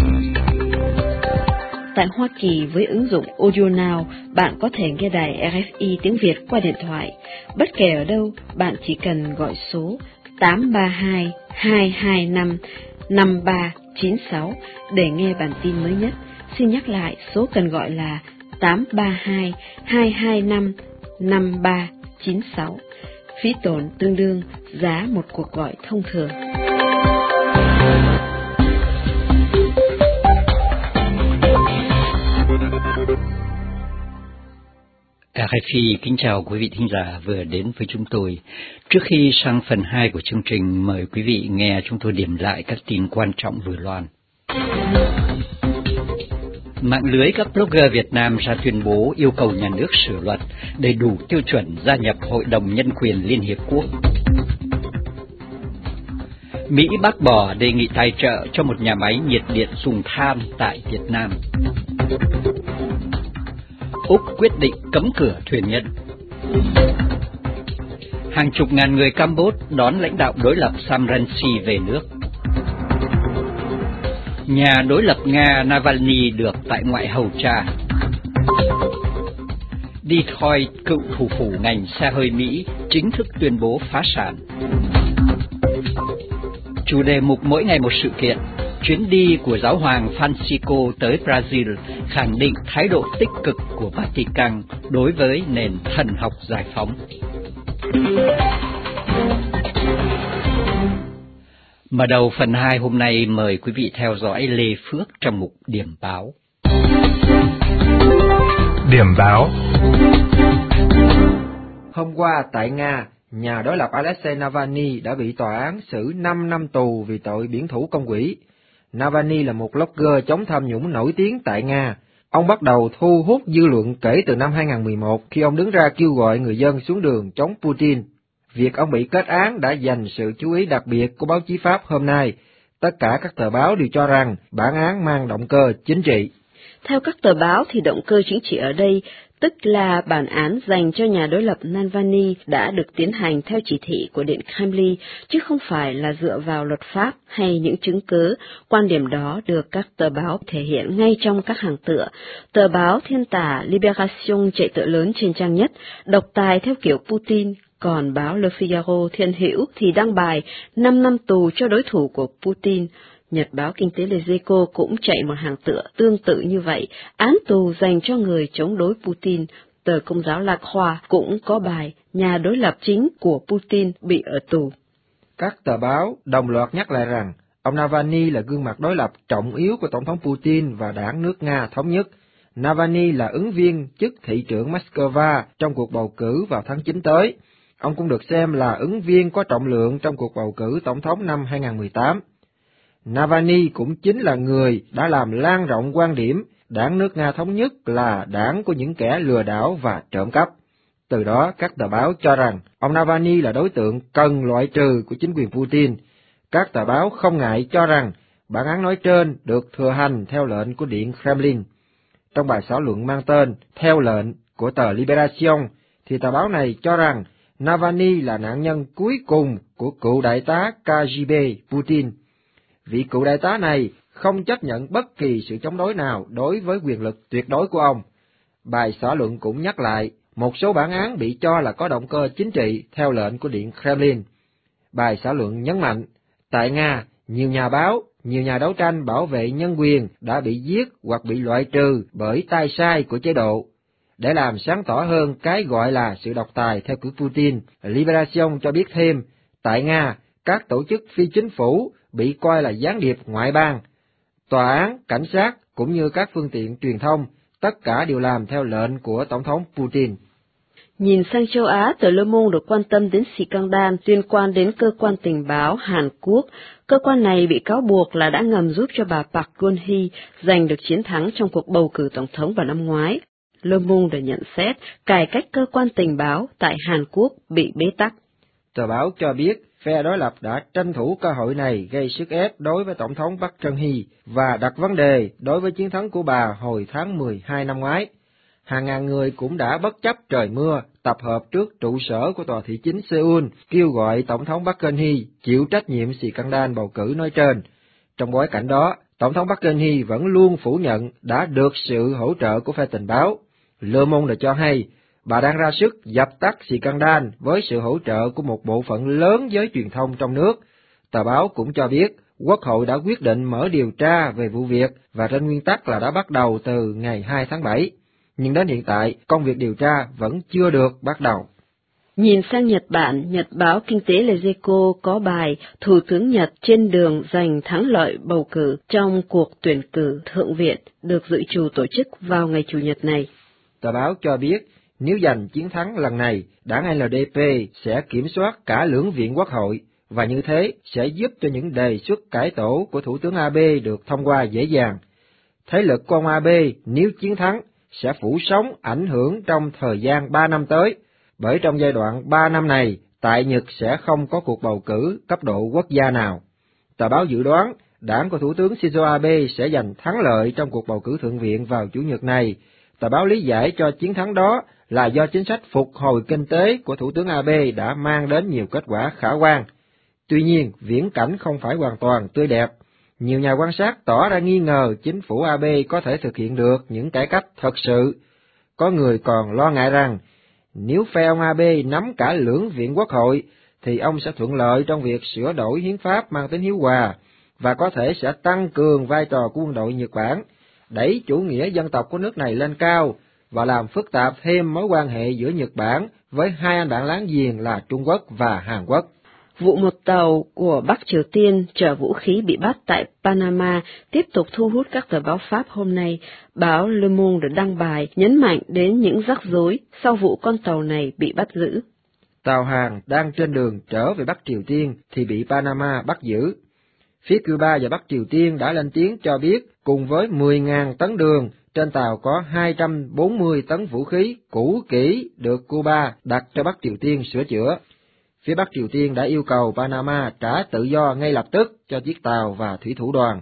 Tại Hoa Kỳ, với ứng dụng Audio Now, bạn có thể nghe đài R F I tiếng Việt qua điện thoại. Bất kể ở đâu, bạn chỉ cần gọi số tám ba hai hai hai năm năm ba chín sáu để nghe bản tin mới nhất. Xin nhắc lại, số cần gọi là tám ba hai hai hai năm năm ba chín sáu. Phí tổn tương đương giá một cuộc gọi thông thường. rờ ép i kính chào quý vị thính giả vừa đến với chúng tôi. Trước khi sang phần hai của chương trình, mời quý vị nghe chúng tôi điểm lại các tin quan trọng vừa loan. Mạng lưới các blogger Việt Nam ra tuyên bố yêu cầu nhà nước sửa luật để đủ tiêu chuẩn gia nhập Hội đồng Nhân quyền Liên Hiệp Quốc. Mỹ bác bỏ đề nghị tài trợ cho một nhà máy nhiệt điện dùng than tại Việt Nam. Úc quyết định cấm cửa thuyền nhân. Hàng chục ngàn người Campuchia đón lãnh đạo đối lập Sam Rainsy về nước. Nhà đối lập Nga Navalny được tại ngoại hầu tra. Detroit, cựu thủ phủ ngành xe hơi Mỹ, chính thức tuyên bố phá sản. Chủ đề mục mỗi ngày một sự kiện, chuyến đi của giáo hoàng Francisco tới Brazil khẳng định thái độ tích cực của Vatican đối với nền thần học giải phóng. Mở đầu phần hai hôm nay, mời quý vị theo dõi Lê Phước trong mục Điểm báo. Điểm báo. Hôm qua tại Nga, nhà đối lập Alexei Navalny đã bị tòa án xử năm năm tù vì tội biển thủ công quỹ. Navalny là một blogger chống tham nhũng nổi tiếng tại Nga. Ông bắt đầu thu hút dư luận kể từ năm hai không một một khi ông đứng ra kêu gọi người dân xuống đường chống Putin. Việc ông bị kết án đã dành sự chú ý đặc biệt của báo chí Pháp hôm nay. Tất cả các tờ báo đều cho rằng bản án mang động cơ chính trị. Theo các tờ báo thì động cơ chính trị ở đây, tức là bản án dành cho nhà đối lập Navalny đã được tiến hành theo chỉ thị của Điện Kremlin, chứ không phải là dựa vào luật pháp hay những chứng cứ. Quan điểm đó được các tờ báo thể hiện ngay trong các hàng tựa. Tờ báo thiên tả Libération chạy tựa lớn trên trang nhất, độc tài theo kiểu Putin. Còn báo Le Figaro Thiên Hữu thì đăng bài năm năm tù cho đối thủ của Putin. Nhật báo Kinh tế Les Echos cũng chạy một hàng tựa tương tự như vậy, án tù dành cho người chống đối Putin. Tờ Công giáo La Croix cũng có bài nhà đối lập chính của Putin bị ở tù. Các tờ báo đồng loạt nhắc lại rằng ông Navalny là gương mặt đối lập trọng yếu của Tổng thống Putin và đảng nước Nga Thống nhất. Navalny là ứng viên chức thị trưởng Moscow trong cuộc bầu cử vào tháng chín tới. Ông cũng được xem là ứng viên có trọng lượng trong cuộc bầu cử tổng thống năm hai không một tám. Navalny cũng chính là người đã làm lan rộng quan điểm đảng nước Nga Thống nhất là đảng của những kẻ lừa đảo và trộm cắp. Từ đó, các tờ báo cho rằng ông Navalny là đối tượng cần loại trừ của chính quyền Putin. Các tờ báo không ngại cho rằng bản án nói trên được thừa hành theo lệnh của Điện Kremlin. Trong bài xã luận mang tên Theo lệnh của tờ Libération, thì tờ báo này cho rằng Navalny là nạn nhân cuối cùng của cựu đại tá ca giê bê Putin. Vị cựu đại tá này không chấp nhận bất kỳ sự chống đối nào đối với quyền lực tuyệt đối của ông. Bài xã luận cũng nhắc lại một số bản án bị cho là có động cơ chính trị theo lệnh của Điện Kremlin. Bài xã luận nhấn mạnh, tại Nga, nhiều nhà báo, nhiều nhà đấu tranh bảo vệ nhân quyền đã bị giết hoặc bị loại trừ bởi tay sai của chế độ. Để làm sáng tỏ hơn cái gọi là sự độc tài theo kiểu Putin, Libération cho biết thêm, tại Nga, các tổ chức phi chính phủ bị coi là gián điệp ngoại bang. Tòa án, cảnh sát cũng như các phương tiện truyền thông, tất cả đều làm theo lệnh của Tổng thống Putin. Nhìn sang châu Á, tờ Le Monde được quan tâm đến scandal liên quan đến cơ quan tình báo Hàn Quốc. Cơ quan này bị cáo buộc là đã ngầm giúp cho bà Park Geun-hye giành được chiến thắng trong cuộc bầu cử tổng thống vào năm ngoái. Le Monde đã nhận xét cải cách cơ quan tình báo tại Hàn Quốc bị bế tắc. Tờ báo cho biết phe đối lập đã tranh thủ cơ hội này gây sức ép đối với Tổng thống Park Geun-hye và đặt vấn đề đối với chiến thắng của bà hồi tháng mười hai năm ngoái. Hàng ngàn người cũng đã bất chấp trời mưa tập hợp trước trụ sở của tòa thị chính Seoul kêu gọi Tổng thống Park Geun-hye chịu trách nhiệm scandal bầu cử nói trên. Trong bối cảnh đó, Tổng thống Park Geun-hye vẫn luôn phủ nhận đã được sự hỗ trợ của phe tình báo. Le Monde đã cho hay, bà đang ra sức dập tắt scandal với sự hỗ trợ của một bộ phận lớn giới truyền thông trong nước. Tờ báo cũng cho biết, Quốc hội đã quyết định mở điều tra về vụ việc và trên nguyên tắc là đã bắt đầu từ ngày hai tháng bảy. Nhưng đến hiện tại, công việc điều tra vẫn chưa được bắt đầu. Nhìn sang Nhật Bản, Nhật báo Kinh tế Les Echos có bài Thủ tướng Nhật trên đường giành thắng lợi bầu cử trong cuộc tuyển cử Thượng viện được dự trù tổ chức vào ngày Chủ nhật này. Tờ báo cho biết, Nếu giành chiến thắng lần này, đảng L D P sẽ kiểm soát cả lưỡng viện quốc hội, và như thế sẽ giúp cho những đề xuất cải tổ của Thủ tướng Abe được thông qua dễ dàng. Thế lực của ông Abe nếu chiến thắng sẽ phủ sóng ảnh hưởng trong thời gian ba năm tới, bởi trong giai đoạn ba năm này, tại Nhật sẽ không có cuộc bầu cử cấp độ quốc gia nào. Tờ báo dự đoán đảng của Thủ tướng Shinzo Abe sẽ giành thắng lợi trong cuộc bầu cử thượng viện vào Chủ nhật này. Tờ báo lý giải cho chiến thắng đó là do chính sách phục hồi kinh tế của Thủ tướng Abe đã mang đến nhiều kết quả khả quan. Tuy nhiên, viễn cảnh không phải hoàn toàn tươi đẹp. Nhiều nhà quan sát tỏ ra nghi ngờ chính phủ Abe có thể thực hiện được những cải cách thật sự. Có người còn lo ngại rằng, nếu phe ông Abe nắm cả lưỡng viện quốc hội, thì ông sẽ thuận lợi trong việc sửa đổi hiến pháp mang tính hiếu hòa, và có thể sẽ tăng cường vai trò của quân đội Nhật Bản, đẩy chủ nghĩa dân tộc của nước này lên cao, và làm phức tạp thêm mối quan hệ giữa Nhật Bản với hai anh bạn láng giềng là Trung Quốc và Hàn Quốc. Vụ một tàu của Bắc Triều Tiên chở vũ khí bị bắt tại Panama tiếp tục thu hút các tờ báo Pháp hôm nay. Báo Le Monde đăng bài nhấn mạnh đến những rắc rối sau vụ con tàu này bị bắt giữ. Tàu hàng đang trên đường trở về Bắc Triều Tiên thì bị Panama bắt giữ. Phía Cuba và Bắc Triều Tiên đã lên tiếng cho biết cùng với mười nghìn tấn đường, trên tàu có hai trăm bốn mươi tấn vũ khí cũ kỹ được Cuba đặt cho Bắc Triều Tiên sửa chữa. Phía Bắc Triều Tiên đã yêu cầu Panama trả tự do ngay lập tức cho chiếc tàu và thủy thủ đoàn.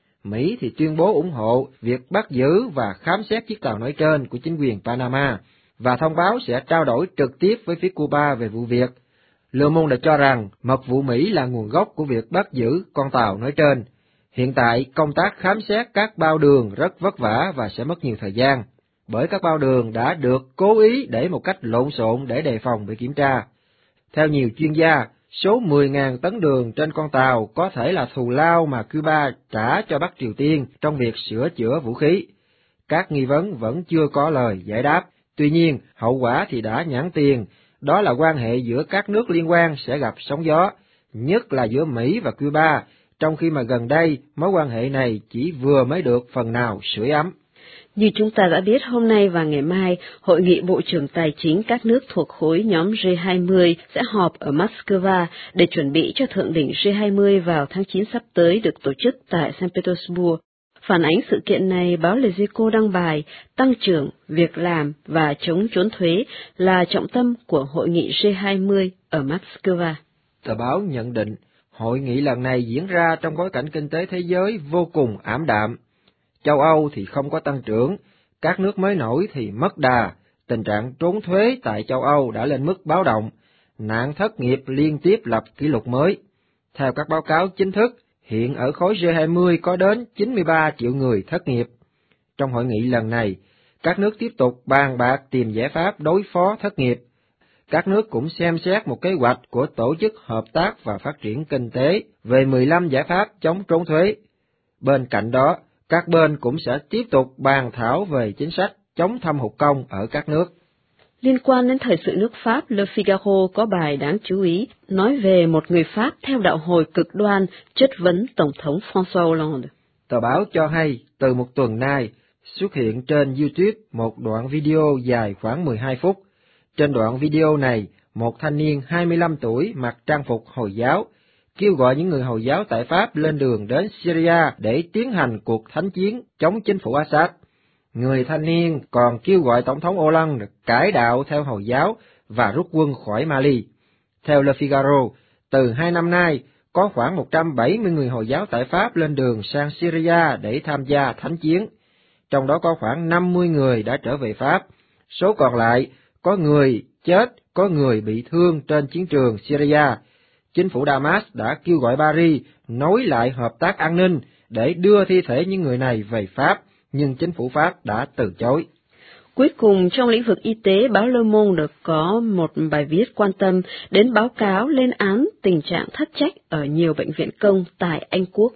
Mỹ thì tuyên bố ủng hộ việc bắt giữ và khám xét chiếc tàu nói trên của chính quyền Panama, và thông báo sẽ trao đổi trực tiếp với phía Cuba về vụ việc. Le Monde đã cho rằng mật vụ Mỹ là nguồn gốc của việc bắt giữ con tàu nói trên. Hiện tại, công tác khám xét các bao đường rất vất vả và sẽ mất nhiều thời gian, bởi các bao đường đã được cố ý để một cách lộn xộn để đề phòng bị kiểm tra. Theo nhiều chuyên gia, số mười nghìn tấn đường trên con tàu có thể là thù lao mà Cuba trả cho Bắc Triều Tiên trong việc sửa chữa vũ khí. Các nghi vấn vẫn chưa có lời giải đáp, tuy nhiên hậu quả thì đã nhãn tiền, đó là quan hệ giữa các nước liên quan sẽ gặp sóng gió, nhất là giữa Mỹ và Cuba, trong khi mà gần đây mối quan hệ này chỉ vừa mới được phần nào sưởi ấm. Như chúng ta đã biết, hôm nay và ngày mai, Hội nghị Bộ trưởng Tài chính các nước thuộc khối nhóm G hai mươi sẽ họp ở Moscow để chuẩn bị cho thượng đỉnh G hai mươi vào tháng chín sắp tới được tổ chức tại Saint Petersburg. Phản ánh sự kiện này, báo Les Echos đăng bài tăng trưởng, việc làm và chống trốn thuế là trọng tâm của Hội nghị G hai mươi ở Moscow. Tờ báo nhận định, hội nghị lần này diễn ra trong bối cảnh kinh tế thế giới vô cùng ảm đạm. Châu Âu thì không có tăng trưởng, các nước mới nổi thì mất đà, tình trạng trốn thuế tại châu Âu đã lên mức báo động, nạn thất nghiệp liên tiếp lập kỷ lục mới. Theo các báo cáo chính thức, hiện ở khối G hai mươi có đến chín mươi ba triệu người thất nghiệp. Trong hội nghị lần này, các nước tiếp tục bàn bạc tìm giải pháp đối phó thất nghiệp. Các nước cũng xem xét một kế hoạch của Tổ chức Hợp tác và Phát triển Kinh tế về mười lăm giải pháp chống trốn thuế. Bên cạnh đó, các bên cũng sẽ tiếp tục bàn thảo về chính sách chống thâm hụt công ở các nước. Liên quan đến thời sự nước Pháp, Le Figaro có bài đáng chú ý nói về một người Pháp theo đạo hồi cực đoan chất vấn Tổng thống François Hollande. Tờ báo cho hay, từ một tuần nay, xuất hiện trên YouTube một đoạn video dài khoảng mười hai phút. Trên đoạn video này, một thanh niên hai mươi lăm tuổi mặc trang phục Hồi giáo, kêu gọi những người Hồi giáo tại Pháp lên đường đến Syria để tiến hành cuộc thánh chiến chống chính phủ Assad. Người thanh niên còn kêu gọi Tổng thống Hollande cải đạo theo Hồi giáo và rút quân khỏi Mali. Theo Le Figaro, từ hai năm nay, có khoảng một trăm bảy mươi người Hồi giáo tại Pháp lên đường sang Syria để tham gia thánh chiến. Trong đó có khoảng năm mươi người đã trở về Pháp. Số còn lại, có người chết, có người bị thương trên chiến trường Syria. Chính phủ Damas đã kêu gọi Paris nối lại hợp tác an ninh để đưa thi thể những người này về Pháp, nhưng chính phủ Pháp đã từ chối. Cuối cùng, trong lĩnh vực y tế, báo Le Monde có một bài viết quan tâm đến báo cáo lên án tình trạng thất trách ở nhiều bệnh viện công tại Anh Quốc.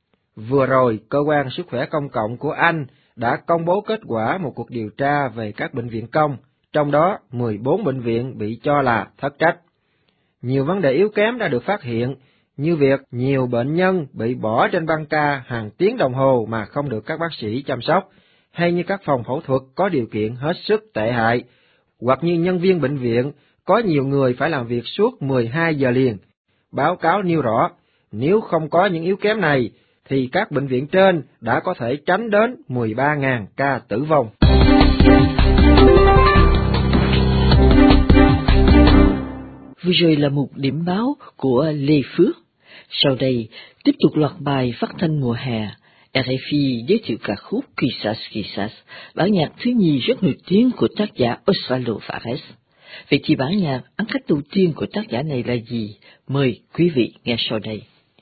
Vừa rồi, Cơ quan Sức khỏe Công cộng của Anh đã công bố kết quả một cuộc điều tra về các bệnh viện công, trong đó mười bốn bệnh viện bị cho là thất trách. Nhiều vấn đề yếu kém đã được phát hiện, như việc nhiều bệnh nhân bị bỏ trên băng ca hàng tiếng đồng hồ mà không được các bác sĩ chăm sóc, hay như các phòng phẫu thuật có điều kiện hết sức tệ hại, hoặc như nhân viên bệnh viện, có nhiều người phải làm việc suốt mười hai giờ liền. Báo cáo nêu rõ, nếu không có những yếu kém này, thì các bệnh viện trên đã có thể tránh đến mười ba nghìn ca tử vong. Vừa rồi là một điểm báo của Lê Phước. Sau đây, tiếp tục loạt bài phát thanh mùa hè. rờ ép i giới thiệu ca khúc Quizás Quizás, bản nhạc thứ nhì rất nổi tiếng của tác giả Osvaldo Fares. Vậy thì bản nhạc ăn khách đầu tiên của tác giả này là gì? Mời quý vị nghe sau đây.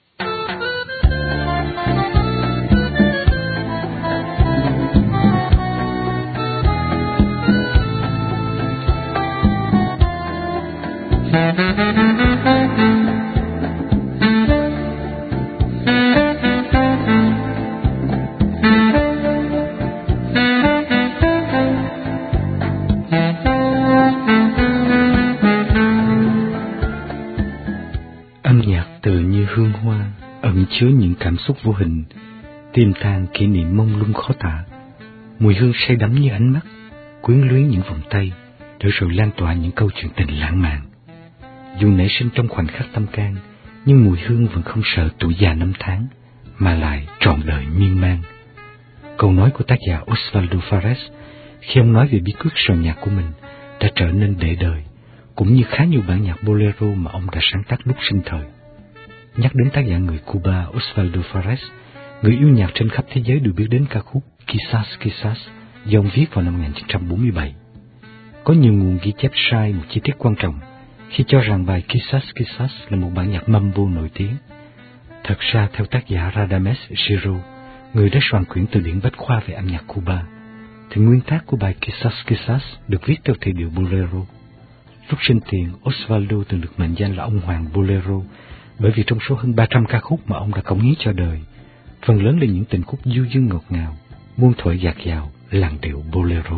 Âm nhạc tự như hương hoa, ẩn chứa những cảm xúc vô hình, tiềm tàng kỷ niệm mông lung khó tả. Mùi hương say đắm như ánh mắt, quyến luyến những vòng tay, để rồi lan tỏa những câu chuyện tình lãng mạn. Dù nảy sinh trong khoảnh khắc tâm can, nhưng mùi hương vẫn không sợ tuổi già năm tháng, mà lại trọn đời miên man. Câu nói của tác giả Osvaldo Fares khi ông nói về bí quyết soạn nhạc của mình đã trở nên để đời, cũng như khá nhiều bản nhạc bolero mà ông đã sáng tác lúc sinh thời. Nhắc đến tác giả người Cuba Osvaldo Fares, người yêu nhạc trên khắp thế giới đều biết đến ca khúc Quizás Quizás do ông viết vào năm một nghìn chín trăm bốn mươi bảy. Có nhiều nguồn ghi chép sai một chi tiết quan trọng khi cho rằng bài Quizás Quizás là một bản nhạc mambo nổi tiếng. Thật ra, theo tác giả Radamés Giro, người đã soạn quyển từ điển bách khoa về âm nhạc Cuba, thì nguyên tác của bài Quizás Quizás được viết theo thể điệu bolero. Lúc sinh tiền, Osvaldo từng được mệnh danh là ông hoàng bolero, bởi vì trong số hơn ba trăm ca khúc mà ông đã cống hiến cho đời, phần lớn là những tình khúc du dương ngọt ngào, muôn thuở dạt dào, làn điệu bolero.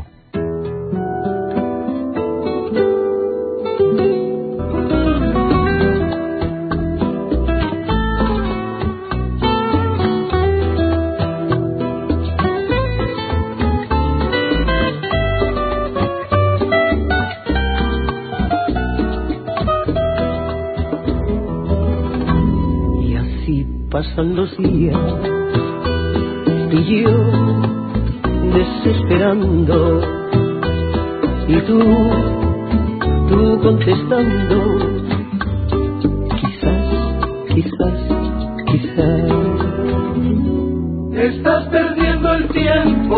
Pasan los días y yo desesperando y tú, tú contestando quizás, quizás, quizás estás perdiendo el tiempo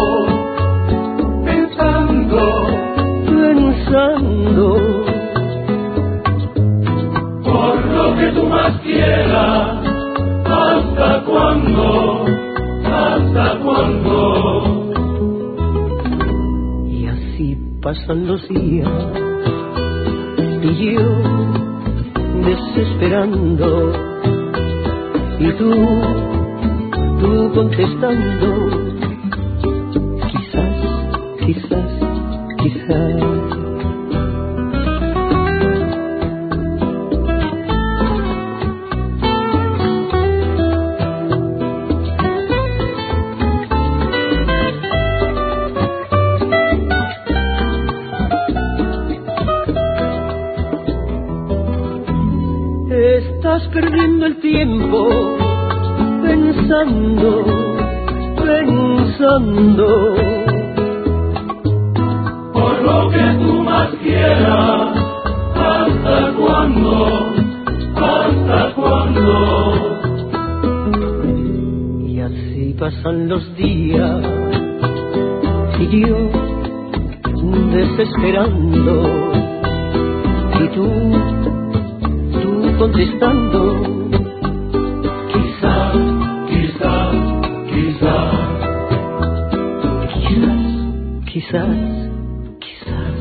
pensando, pensando por lo que tú más quieras. ¿Hasta cuándo? ¿Hasta cuándo? Y así pasan los días y yo desesperando y tú, tú contestando quizás, quizás, quizás. Estás perdiendo el tiempo pensando, pensando por lo que tú más quieras. ¿Hasta cuándo? ¿Hasta cuándo? Y así pasan los días y yo desesperando y tú contestando quizás, quizás, quizás, quizás, quizás, quizás.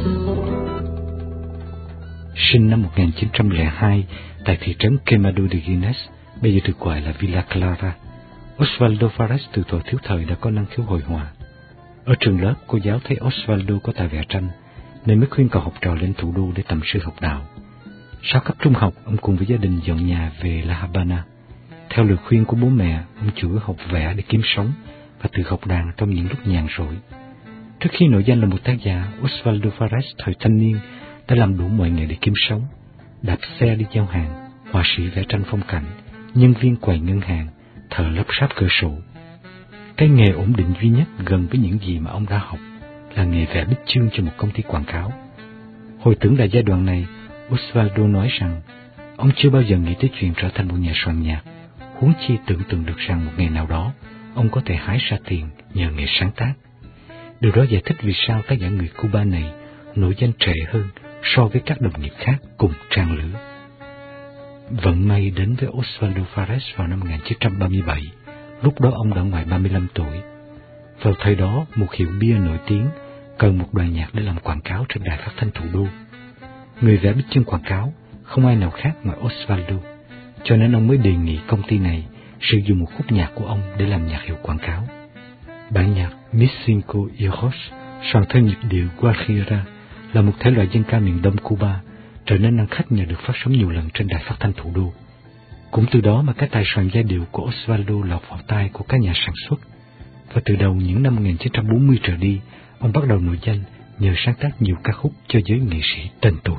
Sinh năm một nghìn chín trăm lẻ hai tại thị trấn Quemado de Guines, bây giờ được gọi là Villa Clara, Osvaldo Fares từ thuở thiếu thời đã có năng khiếu hội họa. Ở trường lớp, cô giáo thấy Osvaldo có tài vẽ tranh, nên mới khuyên cậu học trò lên thủ đô để tầm sư học đạo. Sau cấp trung học, ông cùng với gia đình dọn nhà về La Habana. Theo lời khuyên của bố mẹ, ông chủ yếu học vẽ để kiếm sống và tự học đàn trong những lúc nhàn rỗi. Trước khi nổi danh là một tác giả, Osvaldo Fares thời thanh niên đã làm đủ mọi nghề để kiếm sống. Đạp xe đi giao hàng, họa sĩ vẽ tranh phong cảnh, nhân viên quầy ngân hàng, thợ lắp ráp cửa sổ. Cái nghề ổn định duy nhất gần với những gì mà ông đã học là nghề vẽ bích chương cho một công ty quảng cáo. Hồi tưởng lại giai đoạn này, Osvaldo nói rằng ông chưa bao giờ nghĩ tới chuyện trở thành một nhà soạn nhạc, huống chi tưởng tượng được rằng một ngày nào đó ông có thể hái ra tiền nhờ nghề sáng tác. Điều đó giải thích vì sao tác giả người Cuba này nổi danh trễ hơn so với các đồng nghiệp khác cùng trang lứa. Vận may đến với Osvaldo Fares vào năm một nghìn chín trăm ba mươi bảy, lúc đó ông đã ngoài ba mươi lăm tuổi. Vào thời đó, một hiệu bia nổi tiếng cần một đoàn nhạc để làm quảng cáo trên đài phát thanh thủ đô. Người vẽ bích chương quảng cáo không ai nào khác ngoài Osvaldo, cho nên ông mới đề nghị công ty này sử dụng một khúc nhạc của ông để làm nhạc hiệu quảng cáo. Bản nhạc Mis Cinco Hijos, soạn theo nhịp điệu Guajira, là một thể loại dân ca miền đông Cuba, trở nên ăn khách nhờ được phát sóng nhiều lần trên đài phát thanh thủ đô. Cũng từ đó mà cái tài soạn giai điệu của Osvaldo lọt vào tai của các nhà sản xuất, và từ đầu những năm một nghìn chín trăm bốn mươi trở đi, ông bắt đầu nổi danh nhờ sáng tác nhiều ca khúc cho giới nghệ sĩ tên tuổi.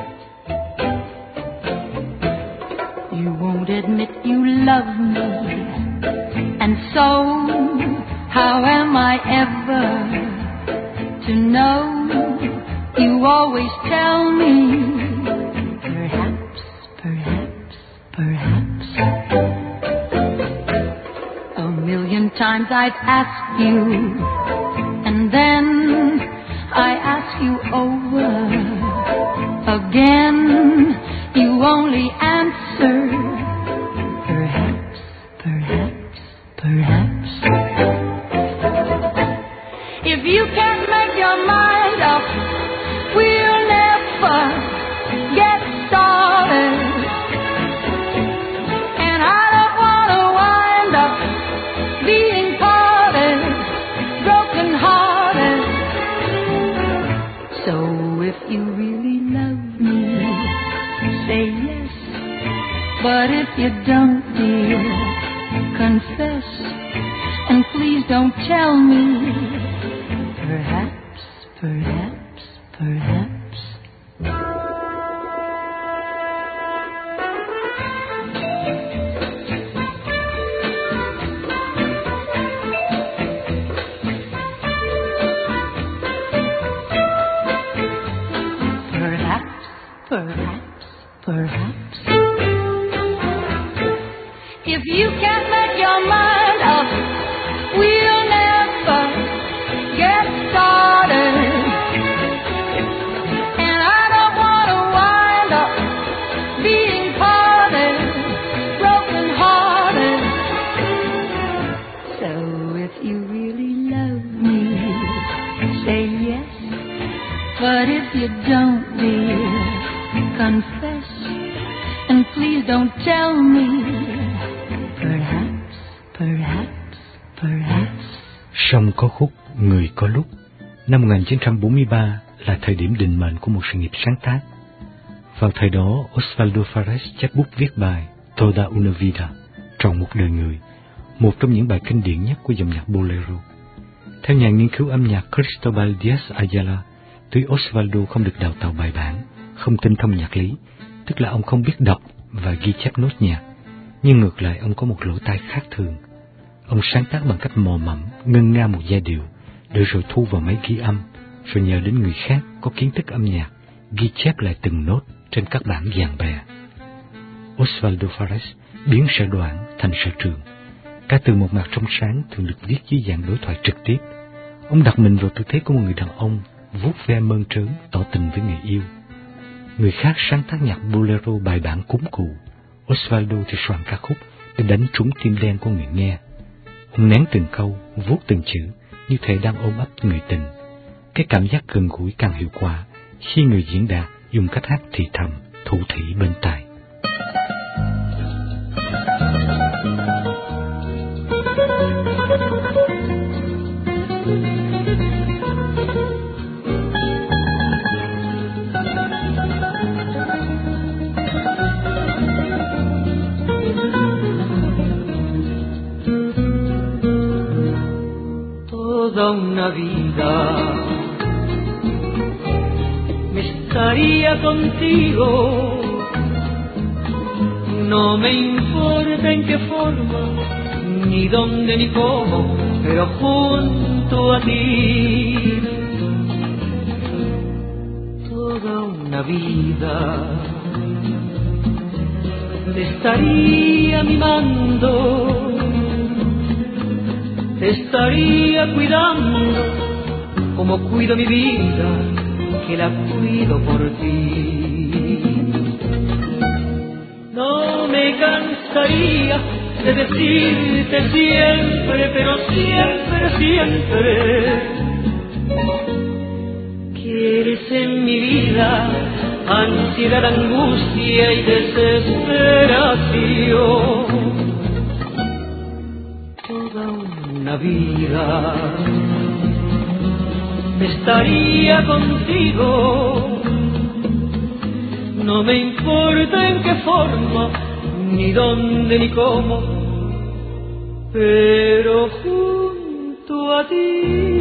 You won't admit you love me, and so how am I ever to know? You always tell me, perhaps, perhaps, perhaps. A million times I've asked you, and then I ask you over again. You only answer, perhaps, perhaps, perhaps. If you can't make your mind up, we'll never get started. And I don't want to wind up being parted, broken hearted. So if you really love me, say yes. But if you don't, dear, confess. And please don't tell me, perhaps, perhaps, perhaps. Perhaps, perhaps, perhaps. If you can't make your mind up, we'll never get started. And I don't want to wind up being parted, broken hearted. So if you really love me, say yes. But if you don't, dear, confess. And please don't tell me, perhaps, perhaps, perhaps. Song có khúc, người có lúc. Năm một nghìn chín trăm bốn mươi ba là thời điểm định mệnh của một sự nghiệp sáng tác. Vào thời đó, Osvaldo Fares chép bút viết bài Toda una vida, trọn một đời người, một trong những bài kinh điển nhất của dòng nhạc bolero. Theo nhà nghiên cứu âm nhạc Cristobal Díaz Ayala, tuy Osvaldo không được đào tạo bài bản, không tinh thông nhạc lý, tức là ông không biết đọc và ghi chép nốt nhạc, nhưng ngược lại ông có một lỗ tai khác thường. Ông sáng tác bằng cách mò mẫm, ngân nga một giai điệu, để rồi thu vào máy ghi âm, rồi nhờ đến người khác có kiến thức âm nhạc, ghi chép lại từng nốt trên các bản dàn bè. Osvaldo Fares biến sở đoạn thành sở trường. Ca từ một mặt trong sáng thường được viết dưới dạng đối thoại trực tiếp. Ông đặt mình vào tư thế của một người đàn ông, vuốt ve mơn trớn, tỏ tình với người yêu. Người khác sáng tác nhạc bolero bài bản cúng cụ, Osvaldo thì soạn ca khúc để đánh trúng tim đen của người nghe. Ông nén từng câu, vuốt từng chữ, như thể đang ôm ấp người tình. Cái cảm giác gần gũi càng hiệu quả khi người diễn đạt dùng cách hát thì thầm, thủ thỉ bên tai. Toda una vida vida. Me estaría contigo, no me importa en qué forma, ni dónde ni cómo, pero junto a ti toda una vida. Te estaría mimando, te estaría cuidando, como cuido mi vida, que la cuido por ti. No me cansaría de decirte siempre, pero siempre, siempre, que eres en mi vida ansiedad, angustia y desesperación. Toda una vida estaría contigo, no me importa en qué forma, ni dónde ni cómo, pero junto a ti.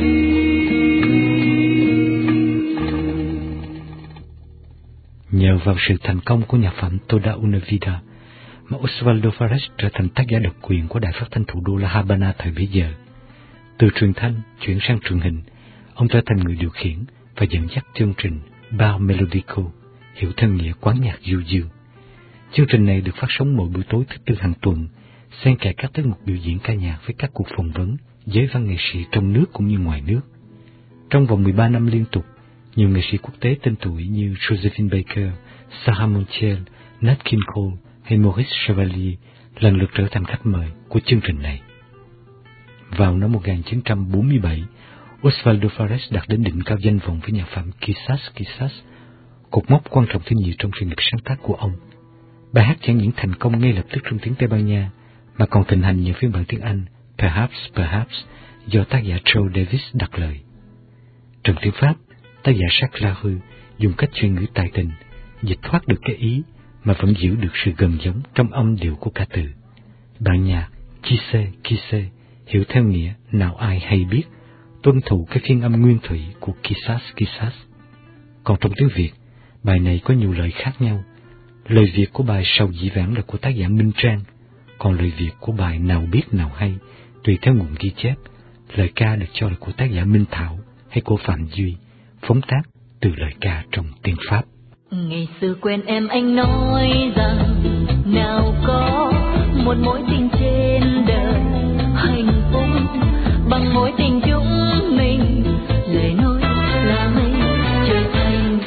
Nhờ vào sự thành công của nhạc phẩm Toda una vida mà Osvaldo Fares trở thành tác giả độc quyền của đài phát thanh thủ đô La Habana thời bấy giờ. Từ truyền thanh chuyển sang truyền hình, ông trở thành người điều khiển và dẫn dắt chương trình Bar Melodico, hiểu theo nghĩa quán nhạc du dương. Chương trình này được phát sóng mỗi buổi tối thứ tư hàng tuần, xen kẽ các tiết mục biểu diễn ca nhạc với các cuộc phỏng vấn giới văn nghệ sĩ trong nước cũng như ngoài nước. Trong vòng mười ba năm liên tục, nhiều nghệ sĩ quốc tế tên tuổi như Josephine Baker, Sarah Montiel, Nat King Cole hay Maurice Chevalier lần lượt trở thành khách mời của chương trình này. Vào năm một nghìn chín trăm bốn mươi bảy, Osvaldo Fares đạt đến đỉnh cao danh vọng với nhạc phẩm Quizás Quizás, cột mốc quan trọng thứ nhì trong sự nghiệp sáng tác của ông. Bài hát chẳng những thành công ngay lập tức trong tiếng Tây Ban Nha, mà còn thịnh hành nhờ phiên bản tiếng Anh Perhaps Perhaps do tác giả Joe Davis đặt lời. Trong tiếng Pháp, tác giả Jacques Larue dùng cách chuyên ngữ tài tình dịch thoát được cái ý mà vẫn giữ được sự gần giống trong âm điệu của ca từ. Bản nhạc Qui sait, qui sait hiểu theo nghĩa nào ai hay biết, tuân thủ cái phiên âm nguyên thủy của Quizás Quizás. Còn trong tiếng Việt, bài này có nhiều lời khác nhau. Lời Việt của bài Sầu Dĩ Vãng là của tác giả Minh Trang, còn lời Việt của bài Nào Biết Nào Hay tùy theo nguồn ghi chép. Lời ca được cho là của tác giả Minh Thảo hay của Phạm Duy, phóng tác từ lời ca trong tiếng Pháp. Ngày xưa quen em anh nói rằng nào có một mối tình trên đời hạnh phúc bằng mối tình chúng mình, lời nói là mây trời thành.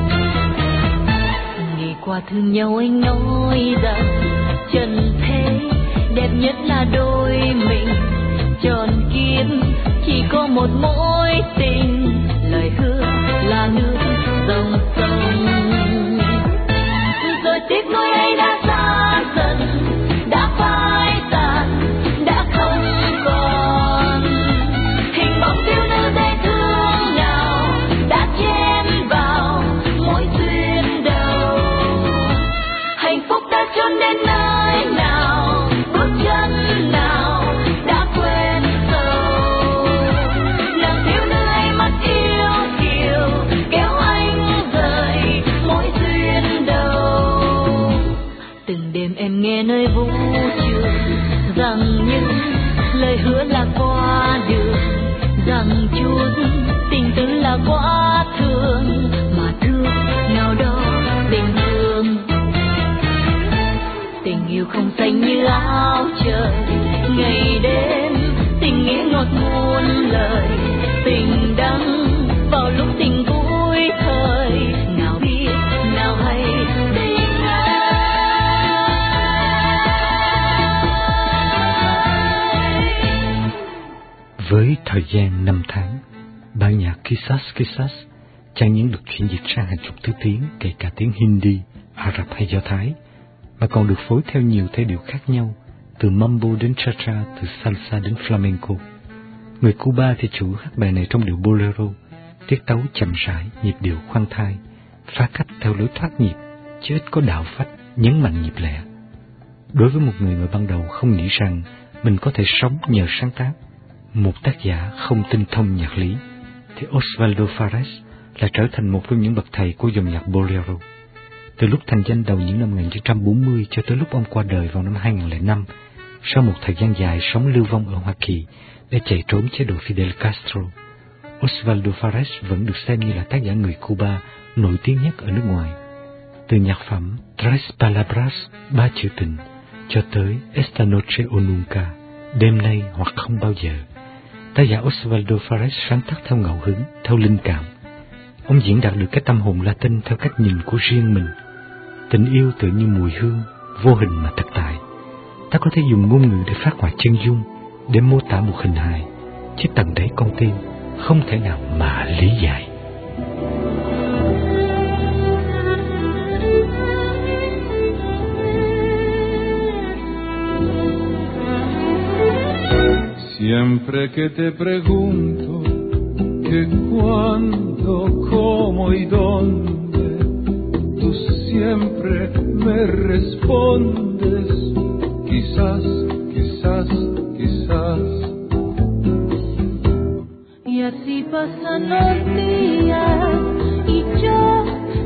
Ngày qua thương nhau anh nói rằng trần thế đẹp nhất là đôi mình, tròn kiếp chỉ có một mối tình, lời hứa là nước dòng sông. Rồi tiếc nuối ấy đã xa dần, đã phai tàn, đã không còn hình bóng thiếu nữ dễ thương nào đã chen vào mỗi duyên đầu. Hạnh phúc đã trốn đến nơi nào, bước chân nào đã quên sâu. Nàng thiếu nữ ấy mắt yêu kiều kéo anh rời mỗi duyên đầu. Từng đêm em nghe nơi vũ trường rằng những lời hứa là qua đường, rằng chút tình tư là quá thương, mà thương nào đó tình thương. Tình yêu không xanh như áo trời, ngày đêm tình nghĩa ngọt muôn lời, tình đắng vào lúc tình vui thời, nào biết nào hay tình ai. Với thời gian năm tháng, bản nhạc Quizás Quizás chẳng những được chuyển dịch sang hàng chục thứ tiếng, kể cả tiếng Hindi, Ả Rập hay Do Thái, mà còn được phối theo nhiều thể điệu khác nhau, từ mambo đến cha-cha, từ salsa đến flamenco. Người Cuba thì chủ hát bài này trong điệu bolero, tiết tấu chậm rãi, nhịp điệu khoan thai, phá cách theo lối thoát nhịp, chứ ít có đạo phách, nhấn mạnh nhịp lẻ. Đối với một người mà ban đầu không nghĩ rằng mình có thể sống nhờ sáng tác, một tác giả không tinh thông nhạc lý, thì Osvaldo Fares lại trở thành một trong những bậc thầy của dòng nhạc bolero. Từ lúc thành danh đầu những năm một nghìn chín trăm bốn mươi cho tới lúc ông qua đời vào năm hai nghìn lẻ năm, sau một thời gian dài sống lưu vong ở Hoa Kỳ để chạy trốn chế độ Fidel Castro, Osvaldo Fares vẫn được xem như là tác giả người Cuba nổi tiếng nhất ở nước ngoài. Từ nhạc phẩm Tres Palabras, ba chữ tình, cho tới Esta Noche o Nunca, đêm nay hoặc không bao giờ, tác giả Osvaldo Fares sáng tác theo ngẫu hứng, theo linh cảm. Ông diễn đạt được cái tâm hồn Latin theo cách nhìn của riêng mình. Tình yêu tự như mùi hương, vô hình mà thực tại. Ta có thể dùng ngôn ngữ để phát họa chân dung, để mô tả một hình hài, chứ tận đáy con tim không thể nào mà lý giải. Siempre que te pregunto que cuándo, cómo y dónde, tú siempre me respondes, quizás, quizás, quizás. Y así pasan los días y yo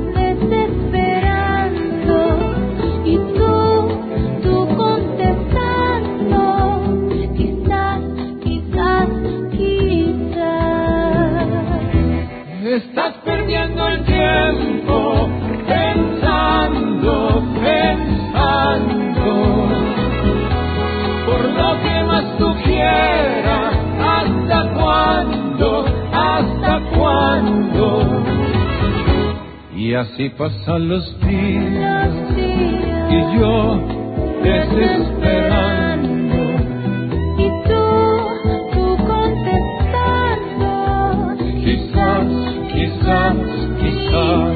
desesperando y tú, tú contestando, quizás, quizás, quizás. Estás perdiendo el tiempo pensando, pensando, por lo que más tú quieras, hasta cuándo, hasta cuándo. Y así pasan los días, los días y yo desesperando y tú, tú contestando, quizás, quizás, quizás.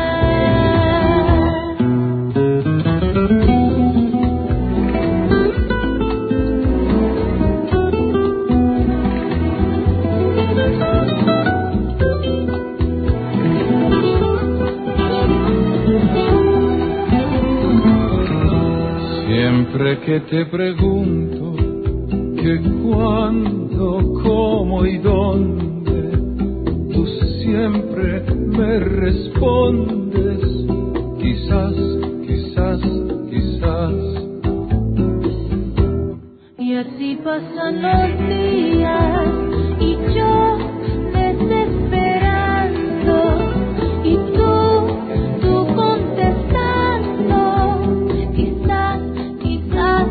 Siempre que te pregunto que cuándo, cómo y dónde, tú siempre me respondes, quizás, quizás, quizás. Y así pasan los días y yo desesperando y tú, tú contestando, quizás, quizás,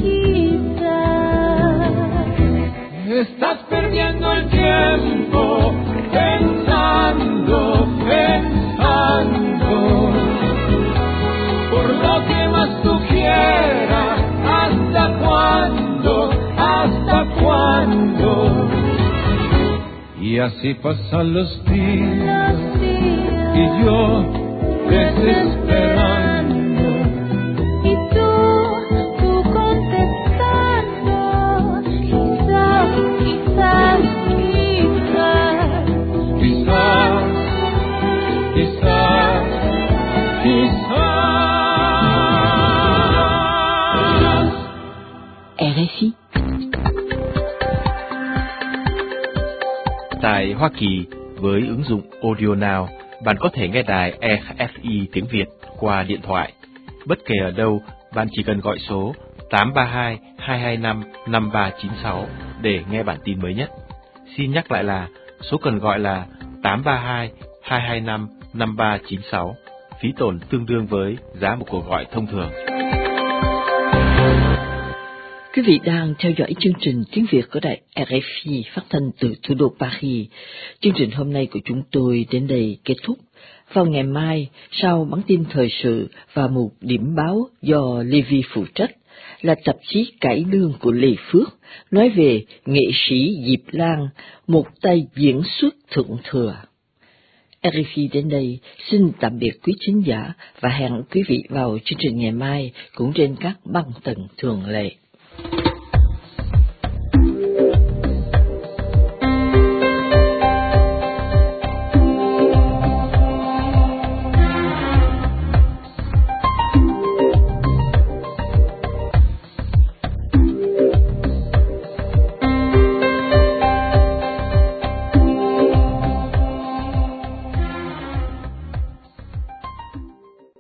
quizás. Estás perdiendo el tiempo pensando, pensando, por lo que más tú quieras, hasta cuándo, hasta cuándo. Y así pasan los días, los días y yo desesperando y tú, tú contestando, quizás, quizás, quizás, quizás, quizás, quizás. R F I. Tại Hoa Kỳ, với ứng dụng Audio Now, bạn có thể nghe đài R F I tiếng Việt qua điện thoại. Bất kể ở đâu, bạn chỉ cần gọi số tám ba hai, hai hai năm, năm ba chín sáu để nghe bản tin mới nhất. Xin nhắc lại là số cần gọi là tám ba hai, hai hai năm, năm ba chín sáu. Phí tổn tương đương với giá một cuộc gọi thông thường. Quý vị đang theo dõi chương trình tiếng Việt của đài R F I phát thanh từ thủ đô Paris. Chương trình hôm nay của chúng tôi đến đây kết thúc. Vào ngày mai, sau bản tin thời sự và một điểm báo do Levi phụ trách, là tạp chí cải lương của Lê Phước, nói về nghệ sĩ Diệp Lan, một tay diễn xuất thượng thừa. R F I đến đây xin tạm biệt quý thính giả và hẹn quý vị vào chương trình ngày mai cũng trên các băng tần thường lệ.